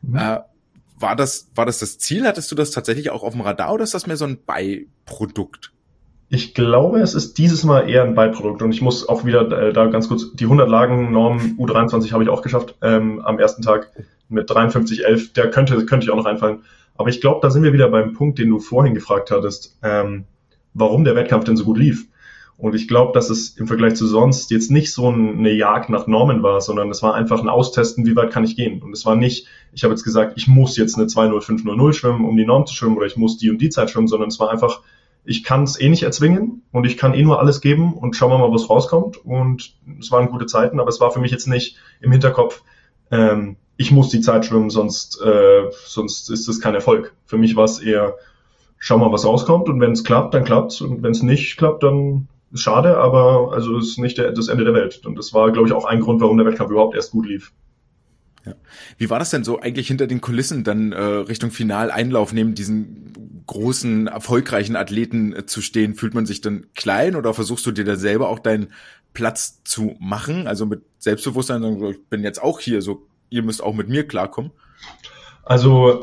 War das Ziel? Hattest du das tatsächlich auch auf dem Radar oder ist das mehr so ein Beiprodukt? Ich glaube, es ist dieses Mal eher ein Beiprodukt und ich muss auch wieder da ganz kurz, die 100 Lagen Norm U23 habe ich auch geschafft am ersten Tag mit 53,11, der könnte ich auch noch einfallen. Aber ich glaube, da sind wir wieder beim Punkt, den du vorhin gefragt hattest, warum der Wettkampf denn so gut lief. Und ich glaube, dass es im Vergleich zu sonst jetzt nicht so eine Jagd nach Normen war, sondern es war einfach ein Austesten, wie weit kann ich gehen. Und es war nicht, ich habe jetzt gesagt, ich muss jetzt eine 2:05:00 schwimmen, um die Norm zu schwimmen oder ich muss die und die Zeit schwimmen, sondern es war einfach, ich kann es nicht erzwingen und ich kann nur alles geben und schauen wir mal, was rauskommt. Und es waren gute Zeiten, aber es war für mich jetzt nicht im Hinterkopf, ich muss die Zeit schwimmen, sonst ist es kein Erfolg. Für mich war es eher, schau mal, was rauskommt und wenn es klappt, dann klappt's und wenn es nicht klappt, dann ist schade, aber also ist nicht das Ende der Welt. Und das war, glaube ich, auch ein Grund, warum der Wettkampf überhaupt erst gut lief. Ja. Wie war das denn so eigentlich hinter den Kulissen dann Richtung Finaleinlauf neben diesen großen, erfolgreichen Athleten zu stehen? Fühlt man sich dann klein oder versuchst du dir da selber auch deinen Platz zu machen? Also mit Selbstbewusstsein, sagen, ich bin jetzt auch hier, so ihr müsst auch mit mir klarkommen. Also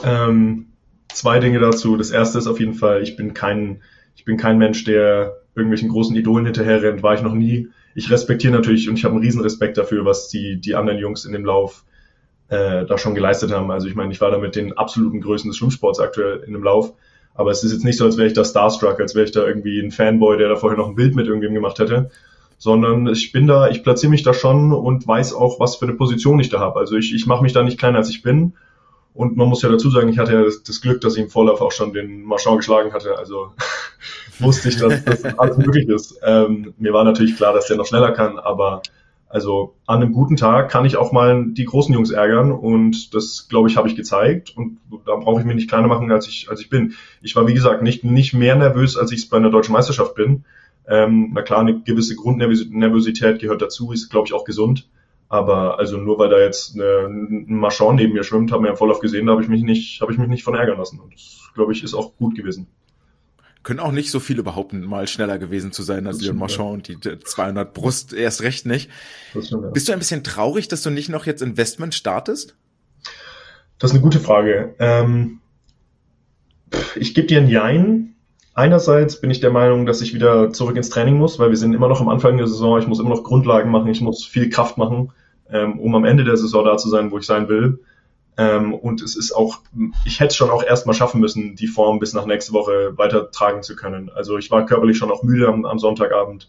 2 Dinge dazu. Das erste ist auf jeden Fall, ich bin kein Mensch, der irgendwelchen großen Idolen hinterher rennt, war ich noch nie. Ich respektiere natürlich und ich habe einen riesen Respekt dafür, was die anderen Jungs in dem Lauf da schon geleistet haben. Also ich meine, ich war da mit den absoluten Größen des Schwimmsports aktuell in dem Lauf, aber es ist jetzt nicht so, als wäre ich da starstruck, als wäre ich da irgendwie ein Fanboy, der da vorher noch ein Bild mit irgendwem gemacht hätte, sondern ich platziere mich da schon und weiß auch, was für eine Position ich da habe. Also ich mache mich da nicht kleiner, als ich bin. Und man muss ja dazu sagen, ich hatte ja das Glück, dass ich im Vorlauf auch schon den Marchand geschlagen hatte. Also wusste ich, dass das alles möglich ist. Mir war natürlich klar, dass der noch schneller kann, aber also an einem guten Tag kann ich auch mal die großen Jungs ärgern und das, glaube ich, habe ich gezeigt und da brauche ich mich nicht kleiner machen, als ich bin. Ich war, wie gesagt, nicht mehr nervös, als ich es bei einer deutschen Meisterschaft bin. Na klar, eine gewisse Grundnervosität gehört dazu, ist, glaube ich, auch gesund. Aber also nur weil da jetzt ein Marchand neben mir schwimmt, haben wir im Vorlauf gesehen, da habe ich mich nicht von ärgern lassen. Und das, glaube ich, ist auch gut gewesen. Können auch nicht so viele behaupten, mal schneller gewesen zu sein als Leon Marchand und die 200 Brust erst recht nicht. Das stimmt, ja. Bist du ein bisschen traurig, dass du nicht noch jetzt Investment startest? Das ist eine gute Frage. Ich gebe dir ein Jein. Einerseits bin ich der Meinung, dass ich wieder zurück ins Training muss, weil wir sind immer noch am Anfang der Saison. Ich muss immer noch Grundlagen machen, ich muss viel Kraft machen, um am Ende der Saison da zu sein, wo ich sein will. Und es ist auch, ich hätte es schon auch erstmal schaffen müssen, die Form bis nach nächste Woche weitertragen zu können. Also ich war körperlich schon auch müde am Sonntagabend.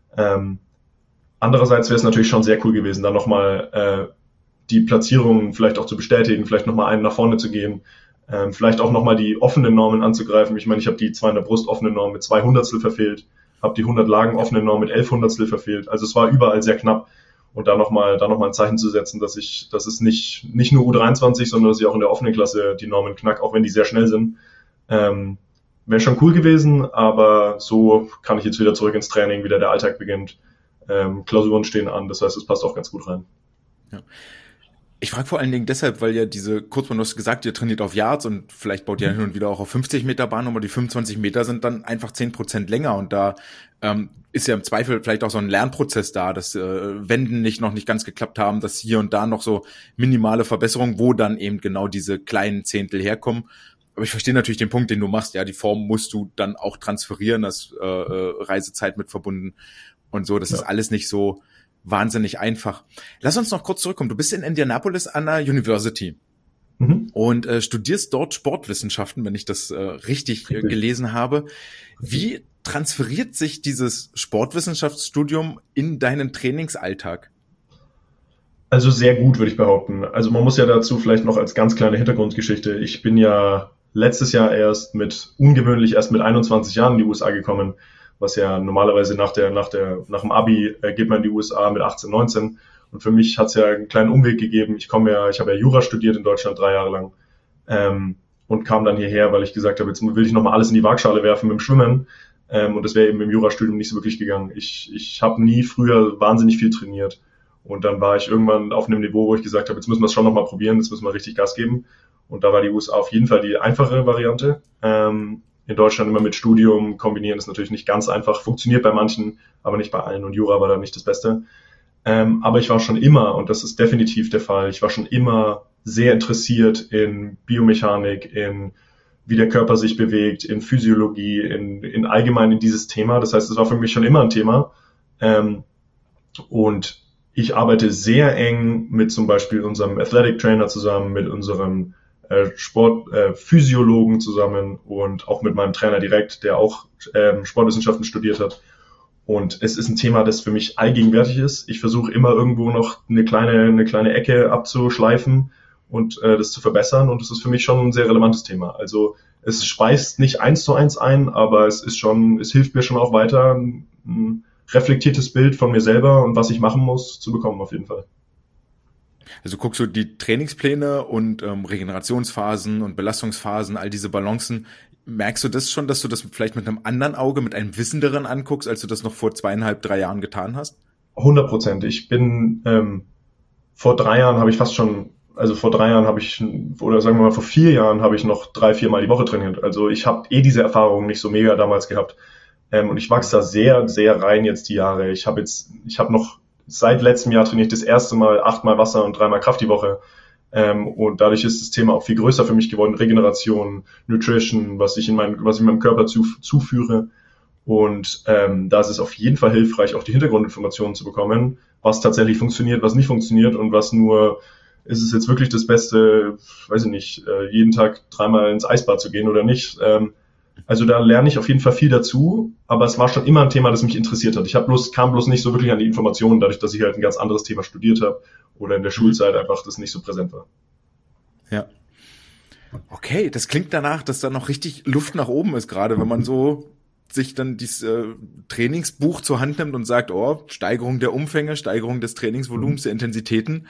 Andererseits wäre es natürlich schon sehr cool gewesen, dann nochmal die Platzierungen vielleicht auch zu bestätigen, vielleicht nochmal einen nach vorne zu gehen, vielleicht auch nochmal die offenen Normen anzugreifen. Ich meine, ich habe die 200 Brust offene Norm mit 2 Hundertstel verfehlt, habe die 100 Lagen offene Norm mit 11 Hundertstel verfehlt. Also es war überall sehr knapp. Und da nochmal ein Zeichen zu setzen, dass es nicht nur U23, sondern dass ich auch in der offenen Klasse die Normen knack, auch wenn die sehr schnell sind. Wäre schon cool gewesen, aber so kann ich jetzt wieder zurück ins Training, wieder der Alltag beginnt. Klausuren stehen an, das heißt, es passt auch ganz gut rein. Ja. Ich frage vor allen Dingen deshalb, weil ja du hast gesagt, ihr trainiert auf Yards und vielleicht baut ihr hin und wieder auch auf 50 Meter Bahn, aber die 25 Meter sind dann einfach 10% länger und da ist ja im Zweifel vielleicht auch so ein Lernprozess da, dass Wenden noch nicht ganz geklappt haben, dass hier und da noch so minimale Verbesserungen, wo dann eben genau diese kleinen Zehntel herkommen. Aber ich verstehe natürlich den Punkt, den du machst. Ja, die Form musst du dann auch transferieren, das Reisezeit mit verbunden und so. Das ist alles nicht so wahnsinnig einfach. Lass uns noch kurz zurückkommen. Du bist in Indianapolis an der University und studierst dort Sportwissenschaften, wenn ich das richtig gelesen habe. Wie transferiert sich dieses Sportwissenschaftsstudium in deinen Trainingsalltag? Also sehr gut, würde ich behaupten. Also man muss ja dazu vielleicht noch als ganz kleine Hintergrundgeschichte. Ich bin ja letztes Jahr erst mit 21 Jahren in die USA gekommen, was ja normalerweise nach dem Abi geht man in die USA mit 18, 19. Und für mich hat es ja einen kleinen Umweg gegeben. Ich habe ja Jura studiert in Deutschland 3 Jahre lang und kam dann hierher, weil ich gesagt habe, jetzt will ich nochmal alles in die Waagschale werfen mit dem Schwimmen. Und das wäre eben im Jurastudium nicht so wirklich gegangen. Ich habe nie früher wahnsinnig viel trainiert. Und dann war ich irgendwann auf einem Niveau, wo ich gesagt habe, jetzt müssen wir es schon nochmal probieren, jetzt müssen wir richtig Gas geben. Und da war die USA auf jeden Fall die einfache Variante. In Deutschland immer mit Studium kombinieren ist natürlich nicht ganz einfach. Funktioniert bei manchen, aber nicht bei allen. Und Jura war da nicht das Beste. Aber ich war schon immer, und das ist definitiv der Fall, ich war schon immer sehr interessiert in Biomechanik, in wie der Körper sich bewegt, in Physiologie, in allgemein in dieses Thema. Das heißt, es war für mich schon immer ein Thema. Und ich arbeite sehr eng mit zum Beispiel unserem Athletic Trainer zusammen, mit unserem Sportphysiologen zusammen und auch mit meinem Trainer direkt, der auch Sportwissenschaften studiert hat. Und es ist ein Thema, das für mich allgegenwärtig ist. Ich versuche immer irgendwo noch eine kleine Ecke abzuschleifen und das zu verbessern. Und das ist für mich schon ein sehr relevantes Thema. Also es speist nicht 1:1 ein, aber es hilft mir schon auch weiter, ein reflektiertes Bild von mir selber und was ich machen muss, zu bekommen auf jeden Fall. Also guckst du die Trainingspläne und Regenerationsphasen und Belastungsphasen, all diese Balancen, merkst du das schon, dass du das vielleicht mit einem anderen Auge, mit einem Wissenderen anguckst, als du das noch vor 2,5, 3 Jahren getan hast? 100%. Ich bin, vor 3 Jahren habe ich fast schon, also vor 3 Jahren habe ich, oder sagen wir mal vor 4 Jahren habe ich noch 3-4 Mal die Woche trainiert. Also ich habe diese Erfahrung nicht so mega damals gehabt. Und ich wachse da sehr, sehr rein jetzt die Jahre. Ich habe noch seit letztem Jahr trainiere ich das erste Mal 8 Mal Wasser und 3 Mal Kraft die Woche. Und dadurch ist das Thema auch viel größer für mich geworden. Regeneration, Nutrition, was ich meinem Körper zuführe. Und da ist es auf jeden Fall hilfreich, auch die Hintergrundinformationen zu bekommen, was tatsächlich funktioniert, was nicht funktioniert und was nur, ist es jetzt wirklich das Beste, weiß ich nicht, jeden Tag 3-mal ins Eisbad zu gehen oder nicht. Also da lerne ich auf jeden Fall viel dazu, aber es war schon immer ein Thema, das mich interessiert hat. Kam bloß nicht so wirklich an die Informationen, dadurch, dass ich halt ein ganz anderes Thema studiert habe oder in der Schulzeit einfach das nicht so präsent war. Ja. Okay, das klingt danach, dass da noch richtig Luft nach oben ist, gerade wenn man so sich dann dieses Trainingsbuch zur Hand nimmt und sagt, Steigerung der Umfänge, Steigerung des Trainingsvolumens, der Intensitäten.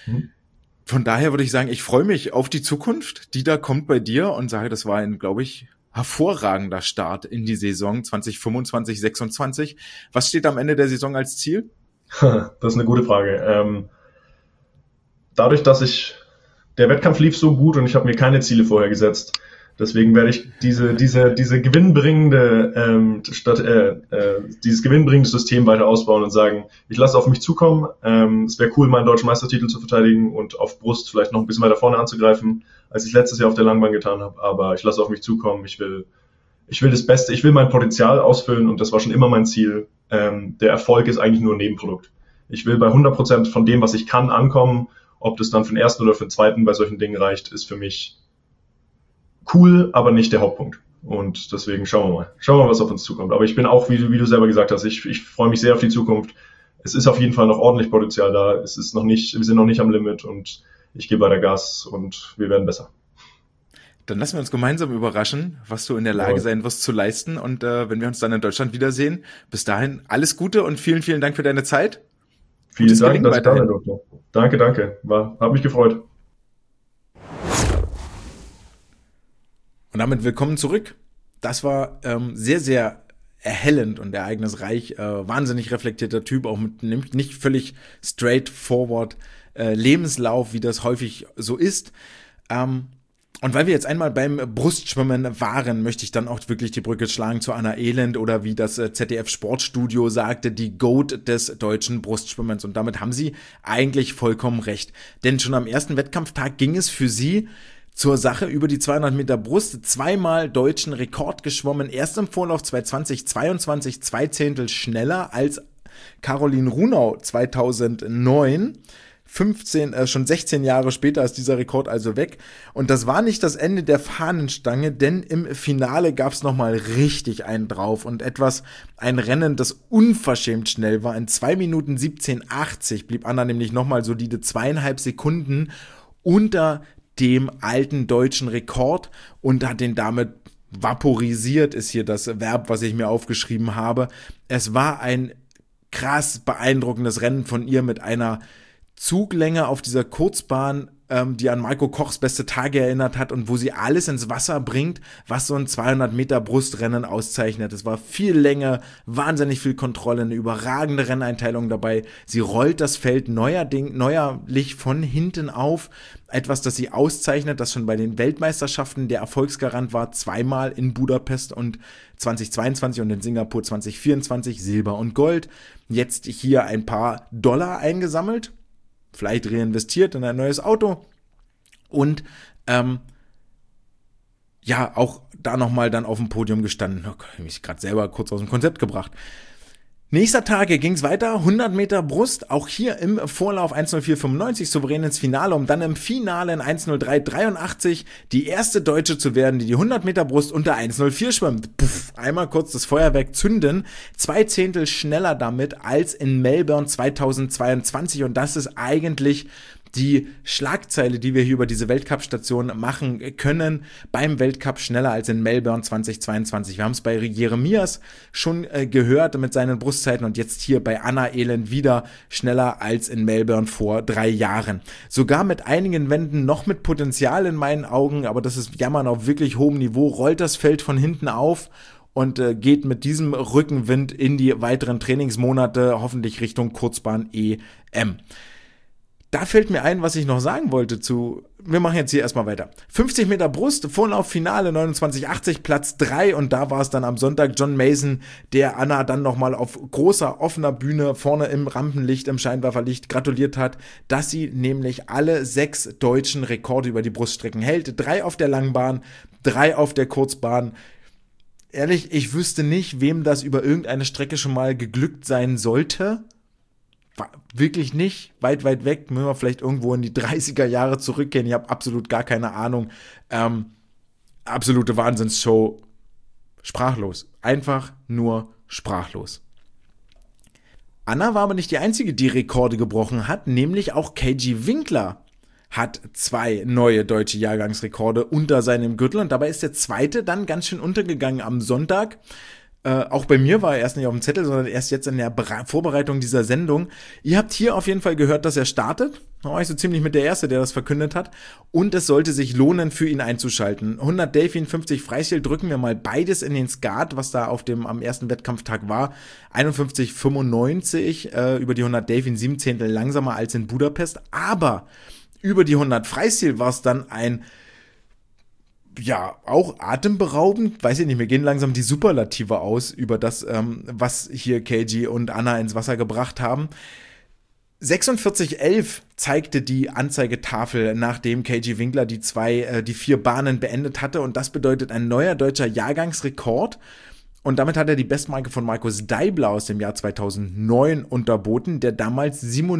Von daher würde ich sagen, ich freue mich auf die Zukunft, die da kommt bei dir und sage, das war ein, glaube ich, hervorragender Start in die Saison 2025, 26. Was steht am Ende der Saison als Ziel? Das ist eine gute Frage. Dadurch, dass der Wettkampf lief so gut und ich habe mir keine Ziele vorher gesetzt, Deswegen werde ich diese gewinnbringende dieses gewinnbringende System weiter ausbauen und sagen, ich lasse auf mich zukommen. Es wäre cool, meinen deutschen Meistertitel zu verteidigen und auf Brust vielleicht noch ein bisschen weiter vorne anzugreifen, als ich letztes Jahr auf der Langbahn getan habe. Aber ich lasse auf mich zukommen. Ich will das Beste. Ich will mein Potenzial ausfüllen und das war schon immer mein Ziel. Der Erfolg ist eigentlich nur ein Nebenprodukt. Ich will bei 100% von dem, was ich kann, ankommen. Ob das dann für den ersten oder für den zweiten bei solchen Dingen reicht, ist für mich cool, aber nicht der Hauptpunkt. Und deswegen schauen wir mal, was auf uns zukommt. Aber ich bin auch, wie du selber gesagt hast, ich freue mich sehr auf die Zukunft. Es ist auf jeden Fall noch ordentlich Potenzial da. Wir sind noch nicht am Limit und ich gebe weiter Gas und wir werden besser. Dann lassen wir uns gemeinsam überraschen, was du in der Lage sein wirst zu leisten. Und wenn wir uns dann in Deutschland wiedersehen, bis dahin alles Gute und vielen, vielen Dank für deine Zeit. Vielen Dank, dass ich da sein durfte. Danke. Hat mich gefreut. Und damit willkommen zurück. Das war sehr, sehr erhellend und ereignisreich. Wahnsinnig reflektierter Typ, auch mit nicht völlig straightforward Lebenslauf, wie das häufig so ist. Und weil wir jetzt einmal beim Brustschwimmen waren, möchte ich dann auch wirklich die Brücke schlagen zu Anna Elend oder wie das ZDF Sportstudio sagte, die GOAT des deutschen Brustschwimmens. Und damit haben sie eigentlich vollkommen recht. Denn schon am ersten Wettkampftag ging es für sie zur Sache über die 200 Meter Brust, zweimal deutschen Rekord geschwommen, erst im Vorlauf 2020, 2 Zehntel schneller als Caroline Runau 2009. Schon 16 Jahre später ist dieser Rekord also weg. Und das war nicht das Ende der Fahnenstange, denn im Finale gab es nochmal richtig einen drauf und ein Rennen, das unverschämt schnell war. In 2 Minuten 17,80 blieb Anna nämlich nochmal solide 2,5 Sekunden unter dem alten deutschen Rekord und hat den damit vaporisiert, ist hier das Verb, was ich mir aufgeschrieben habe. Es war ein krass beeindruckendes Rennen von ihr mit einer Zuglänge auf dieser Kurzbahn, die an Marco Kochs beste Tage erinnert hat und wo sie alles ins Wasser bringt, was so ein 200 Meter Brustrennen auszeichnet. Es war viel Länge, wahnsinnig viel Kontrolle, eine überragende Renneinteilung dabei. Sie rollt das Feld neuerlich von hinten auf. Etwas, das sie auszeichnet, das schon bei den Weltmeisterschaften der Erfolgsgarant war, zweimal in Budapest und 2022 und in Singapur 2024 Silber und Gold. Jetzt hier ein paar Dollar eingesammelt, vielleicht reinvestiert in ein neues Auto und auch da nochmal dann auf dem Podium gestanden. Habe mich gerade selber kurz aus dem Konzept gebracht. Nächster Tage ging es weiter, 100 Meter Brust, auch hier im Vorlauf 1:04,95 souverän ins Finale, um dann im Finale in 1:03,83 die erste Deutsche zu werden, die 100 Meter Brust unter 1:04 schwimmt. Puff, einmal kurz das Feuerwerk zünden, 2 Zehntel schneller damit als in Melbourne 2022 und das ist eigentlich die Schlagzeile, die wir hier über diese Weltcup-Station machen können, beim Weltcup schneller als in Melbourne 2022. Wir haben es bei Jeremias schon gehört mit seinen Brustzeiten und jetzt hier bei Anna Elend wieder schneller als in Melbourne vor 3 Jahren. Sogar mit einigen Wänden noch mit Potenzial in meinen Augen, aber das ist Jammern auf wirklich hohem Niveau, rollt das Feld von hinten auf und geht mit diesem Rückenwind in die weiteren Trainingsmonate, hoffentlich Richtung Kurzbahn EM. Da fällt mir ein, was ich noch sagen wollte wir machen jetzt hier erstmal weiter. 50 Meter Brust, Vorlauf, Finale 29,80, Platz 3 und da war es dann am Sonntag John Mason, der Anna dann nochmal auf großer, offener Bühne vorne im Rampenlicht, im Scheinwerferlicht gratuliert hat, dass sie nämlich alle 6 deutschen Rekorde über die Bruststrecken hält. 3 auf der Langbahn, 3 auf der Kurzbahn. Ehrlich, ich wüsste nicht, wem das über irgendeine Strecke schon mal geglückt sein sollte. Wirklich nicht, weit weg, müssen wir vielleicht irgendwo in die 30er Jahre zurückgehen, ich habe absolut gar keine Ahnung, absolute Wahnsinnsshow, sprachlos, einfach nur sprachlos. Anna war aber nicht die Einzige, die Rekorde gebrochen hat, nämlich auch KG Winkler hat 2 neue deutsche Jahrgangsrekorde unter seinem Gürtel und dabei ist der zweite dann ganz schön untergegangen am Sonntag. Auch bei mir war er erst nicht auf dem Zettel, sondern erst jetzt in der Vorbereitung dieser Sendung. Ihr habt hier auf jeden Fall gehört, dass er startet. Da war ich so ziemlich mit der Erste, der das verkündet hat. Und es sollte sich lohnen, für ihn einzuschalten. 100 Delfin, 50 Freistil, drücken wir mal beides in den Skat, was da am ersten Wettkampftag war. 51,95 über die 100 Delfin, 7 Zehntel langsamer als in Budapest. Aber über die 100 Freistil war es dann ein ja, auch atemberaubend, weiß ich nicht, mir gehen langsam die Superlative aus über das, was hier KG und Anna ins Wasser gebracht haben. 46:11 zeigte die Anzeigetafel, nachdem KG Winkler die 4 Bahnen beendet hatte, und das bedeutet ein neuer deutscher Jahrgangsrekord. Und damit hat er die Bestmarke von Markus Deibler aus dem Jahr 2009 unterboten, der damals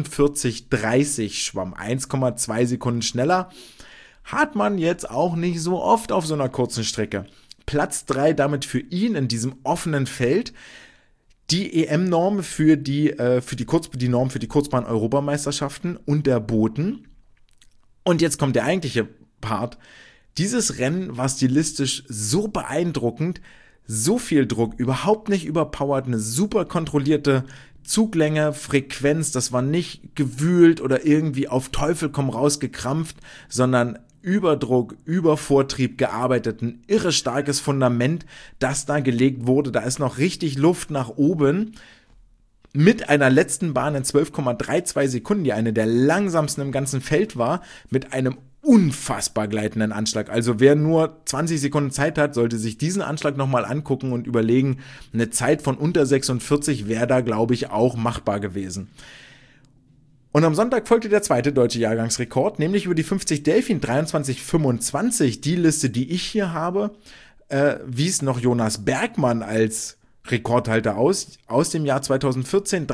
47:30 schwamm, 1,2 Sekunden schneller. Hat man jetzt auch nicht so oft auf so einer kurzen Strecke. Platz 3 damit für ihn in diesem offenen Feld. Die EM-Norm für die Norm für die Kurzbahn-Europameisterschaften unterboten. Und jetzt kommt der eigentliche Part. Dieses Rennen war stilistisch so beeindruckend, so viel Druck, überhaupt nicht überpowered, eine super kontrollierte Zuglänge, Frequenz, das war nicht gewühlt oder irgendwie auf Teufel komm raus gekrampft, sondern Überdruck, Übervortrieb gearbeitet, ein irre starkes Fundament, das da gelegt wurde. Da ist noch richtig Luft nach oben. Mit einer letzten Bahn in 12,32 Sekunden, die eine der langsamsten im ganzen Feld war, mit einem unfassbar gleitenden Anschlag. Also wer nur 20 Sekunden Zeit hat, sollte sich diesen Anschlag nochmal angucken und überlegen, eine Zeit von unter 46 wäre da, glaube ich, auch machbar gewesen. Und am Sonntag folgte der zweite deutsche Jahrgangsrekord, nämlich über die 50 Delfin 23:25. Die Liste, die ich hier habe, wies noch Jonas Bergmann als Rekordhalter aus dem Jahr 2014.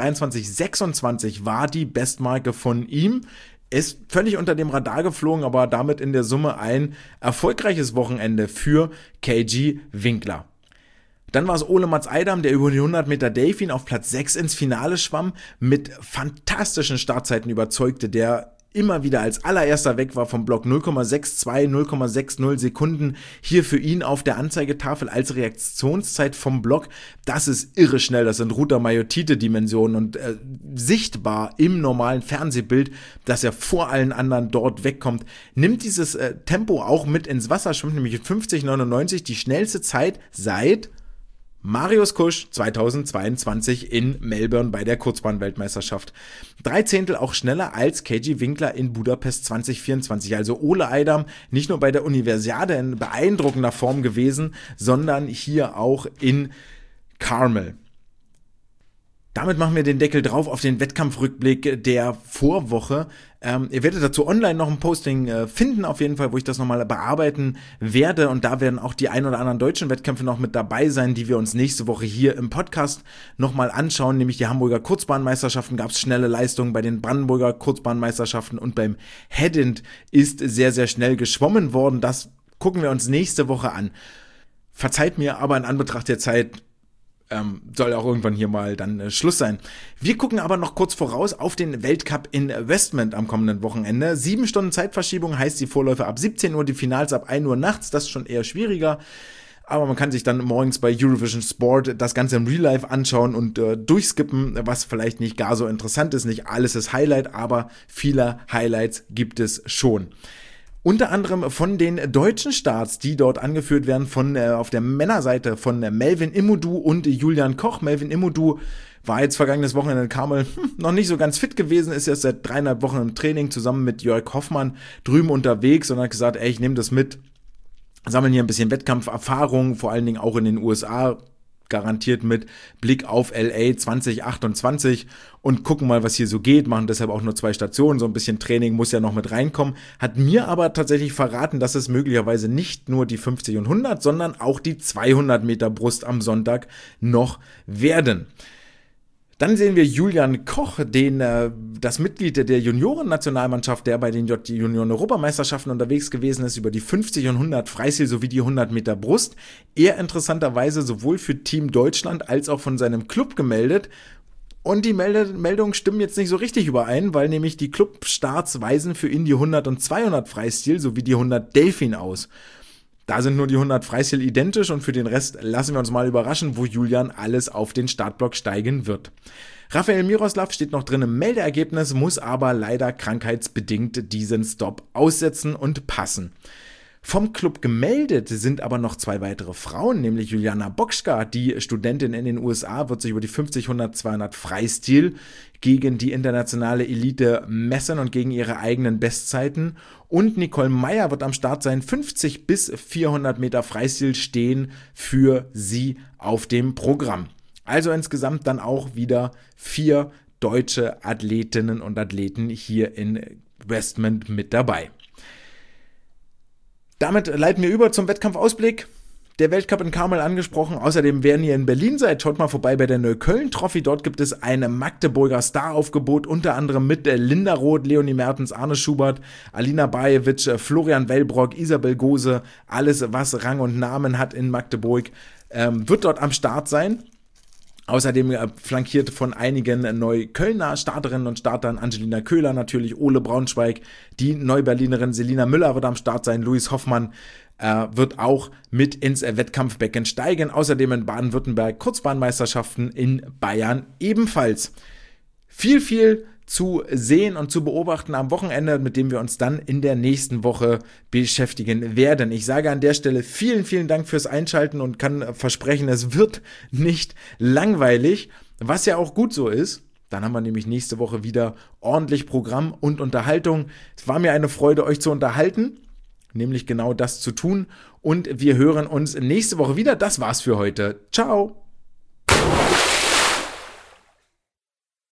23:26 war die Bestmarke von ihm. Ist völlig unter dem Radar geflogen, aber damit in der Summe ein erfolgreiches Wochenende für KG Winkler. Dann war es Ole Mats Eidam, der über die 100 Meter Delfin auf Platz 6 ins Finale schwamm, mit fantastischen Startzeiten überzeugte, der immer wieder als allererster weg war vom Block. 0,62, 0,60 Sekunden hier für ihn auf der Anzeigetafel als Reaktionszeit vom Block. Das ist irre schnell, das sind Ruta-Majotite-Dimensionen und sichtbar im normalen Fernsehbild, dass er vor allen anderen dort wegkommt. Nimmt dieses Tempo auch mit ins Wasser, schwimmt nämlich in 50,99, die schnellste Zeit seit Marius Kusch 2022 in Melbourne bei der Kurzbahn-Weltmeisterschaft. 3 Zehntel auch schneller als KG Winkler in Budapest 2024. Also Ole Eidam nicht nur bei der Universiade in beeindruckender Form gewesen, sondern hier auch in Carmel. Damit machen wir den Deckel drauf auf den Wettkampfrückblick der Vorwoche. Ihr werdet dazu online noch ein Posting finden, auf jeden Fall, wo ich das nochmal bearbeiten werde. Und da werden auch die ein oder anderen deutschen Wettkämpfe noch mit dabei sein, die wir uns nächste Woche hier im Podcast nochmal anschauen. Nämlich die Hamburger Kurzbahnmeisterschaften, gab es schnelle Leistungen bei den Brandenburger Kurzbahnmeisterschaften und beim Headend ist sehr, sehr schnell geschwommen worden. Das gucken wir uns nächste Woche an. Verzeiht mir aber in Anbetracht der Zeit, soll auch irgendwann hier mal dann Schluss sein. Wir gucken aber noch kurz voraus auf den Weltcup in Westmont am kommenden Wochenende. 7 Stunden Zeitverschiebung heißt die Vorläufe ab 17 Uhr, die Finals ab 1 Uhr nachts. Das ist schon eher schwieriger. Aber man kann sich dann morgens bei Eurovision Sport das Ganze im Real Life anschauen und durchskippen, was vielleicht nicht gar so interessant ist. Nicht alles ist Highlight, aber viele Highlights gibt es schon. Unter anderem von den deutschen Starts, die dort angeführt werden, von auf der Männerseite von Melvin Immodu und Julian Koch. Melvin Immodu war jetzt vergangenes Wochenende in Carmel noch nicht so ganz fit gewesen, ist jetzt seit 3,5 Wochen im Training zusammen mit Jörg Hoffmann drüben unterwegs und hat gesagt, ich nehme das mit, sammeln hier ein bisschen Wettkampferfahrung, vor allen Dingen auch in den USA, garantiert mit Blick auf LA 2028 und gucken mal, was hier so geht, machen deshalb auch nur 2 Stationen, so ein bisschen Training muss ja noch mit reinkommen, hat mir aber tatsächlich verraten, dass es möglicherweise nicht nur die 50 und 100, sondern auch die 200 Meter Brust am Sonntag noch werden. Dann sehen wir Julian Koch, das Mitglied der Junioren-Nationalmannschaft, der bei den Junioren-Europameisterschaften unterwegs gewesen ist, über die 50 und 100 Freistil sowie die 100 Meter Brust. Er interessanterweise sowohl für Team Deutschland als auch von seinem Club gemeldet. Und die Meldungen stimmen jetzt nicht so richtig überein, weil nämlich die Clubstarts weisen für ihn die 100 und 200 Freistil sowie die 100 Delfin aus. Da sind nur die 100 Freistil identisch und für den Rest lassen wir uns mal überraschen, wo Julian alles auf den Startblock steigen wird. Rafael Miroslav steht noch drin im Meldeergebnis, muss aber leider krankheitsbedingt diesen Stop aussetzen und passen. Vom Club gemeldet sind aber noch 2 weitere Frauen, nämlich Juliana Bokschka, die Studentin in den USA, wird sich über die 50, 100, 200 Freistil gegen die internationale Elite messen und gegen ihre eigenen Bestzeiten. Und Nicole Meyer wird am Start sein, 50 bis 400 Meter Freistil stehen für sie auf dem Programm. Also insgesamt dann auch wieder 4 deutsche Athletinnen und Athleten hier in Westmont mit dabei. Damit leiten wir über zum Wettkampfausblick. Der Weltcup in Carmel angesprochen. Außerdem, wenn ihr in Berlin seid, schaut mal vorbei bei der Neukölln-Trophy. Dort gibt es ein Magdeburger Star-Aufgebot, unter anderem mit Linda Roth, Leonie Mertens, Arne Schubert, Alina Bajewitsch, Florian Wellbrock, Isabel Gose. Alles, was Rang und Namen hat in Magdeburg, wird dort am Start sein. Außerdem flankiert von einigen Neuköllner Starterinnen und Startern, Angelina Köhler natürlich, Ole Braunschweig, die Neuberlinerin Selina Müller wird am Start sein, Luis Hoffmann wird auch mit ins Wettkampfbecken steigen. Außerdem in Baden-Württemberg Kurzbahnmeisterschaften, in Bayern ebenfalls. Viel zu sehen und zu beobachten am Wochenende, mit dem wir uns dann in der nächsten Woche beschäftigen werden. Ich sage an der Stelle vielen Dank fürs Einschalten und kann versprechen, es wird nicht langweilig, was ja auch gut so ist. Dann haben wir nämlich nächste Woche wieder ordentlich Programm und Unterhaltung. Es war mir eine Freude, euch zu unterhalten, nämlich genau das zu tun. Und wir hören uns nächste Woche wieder. Das war's für heute. Ciao!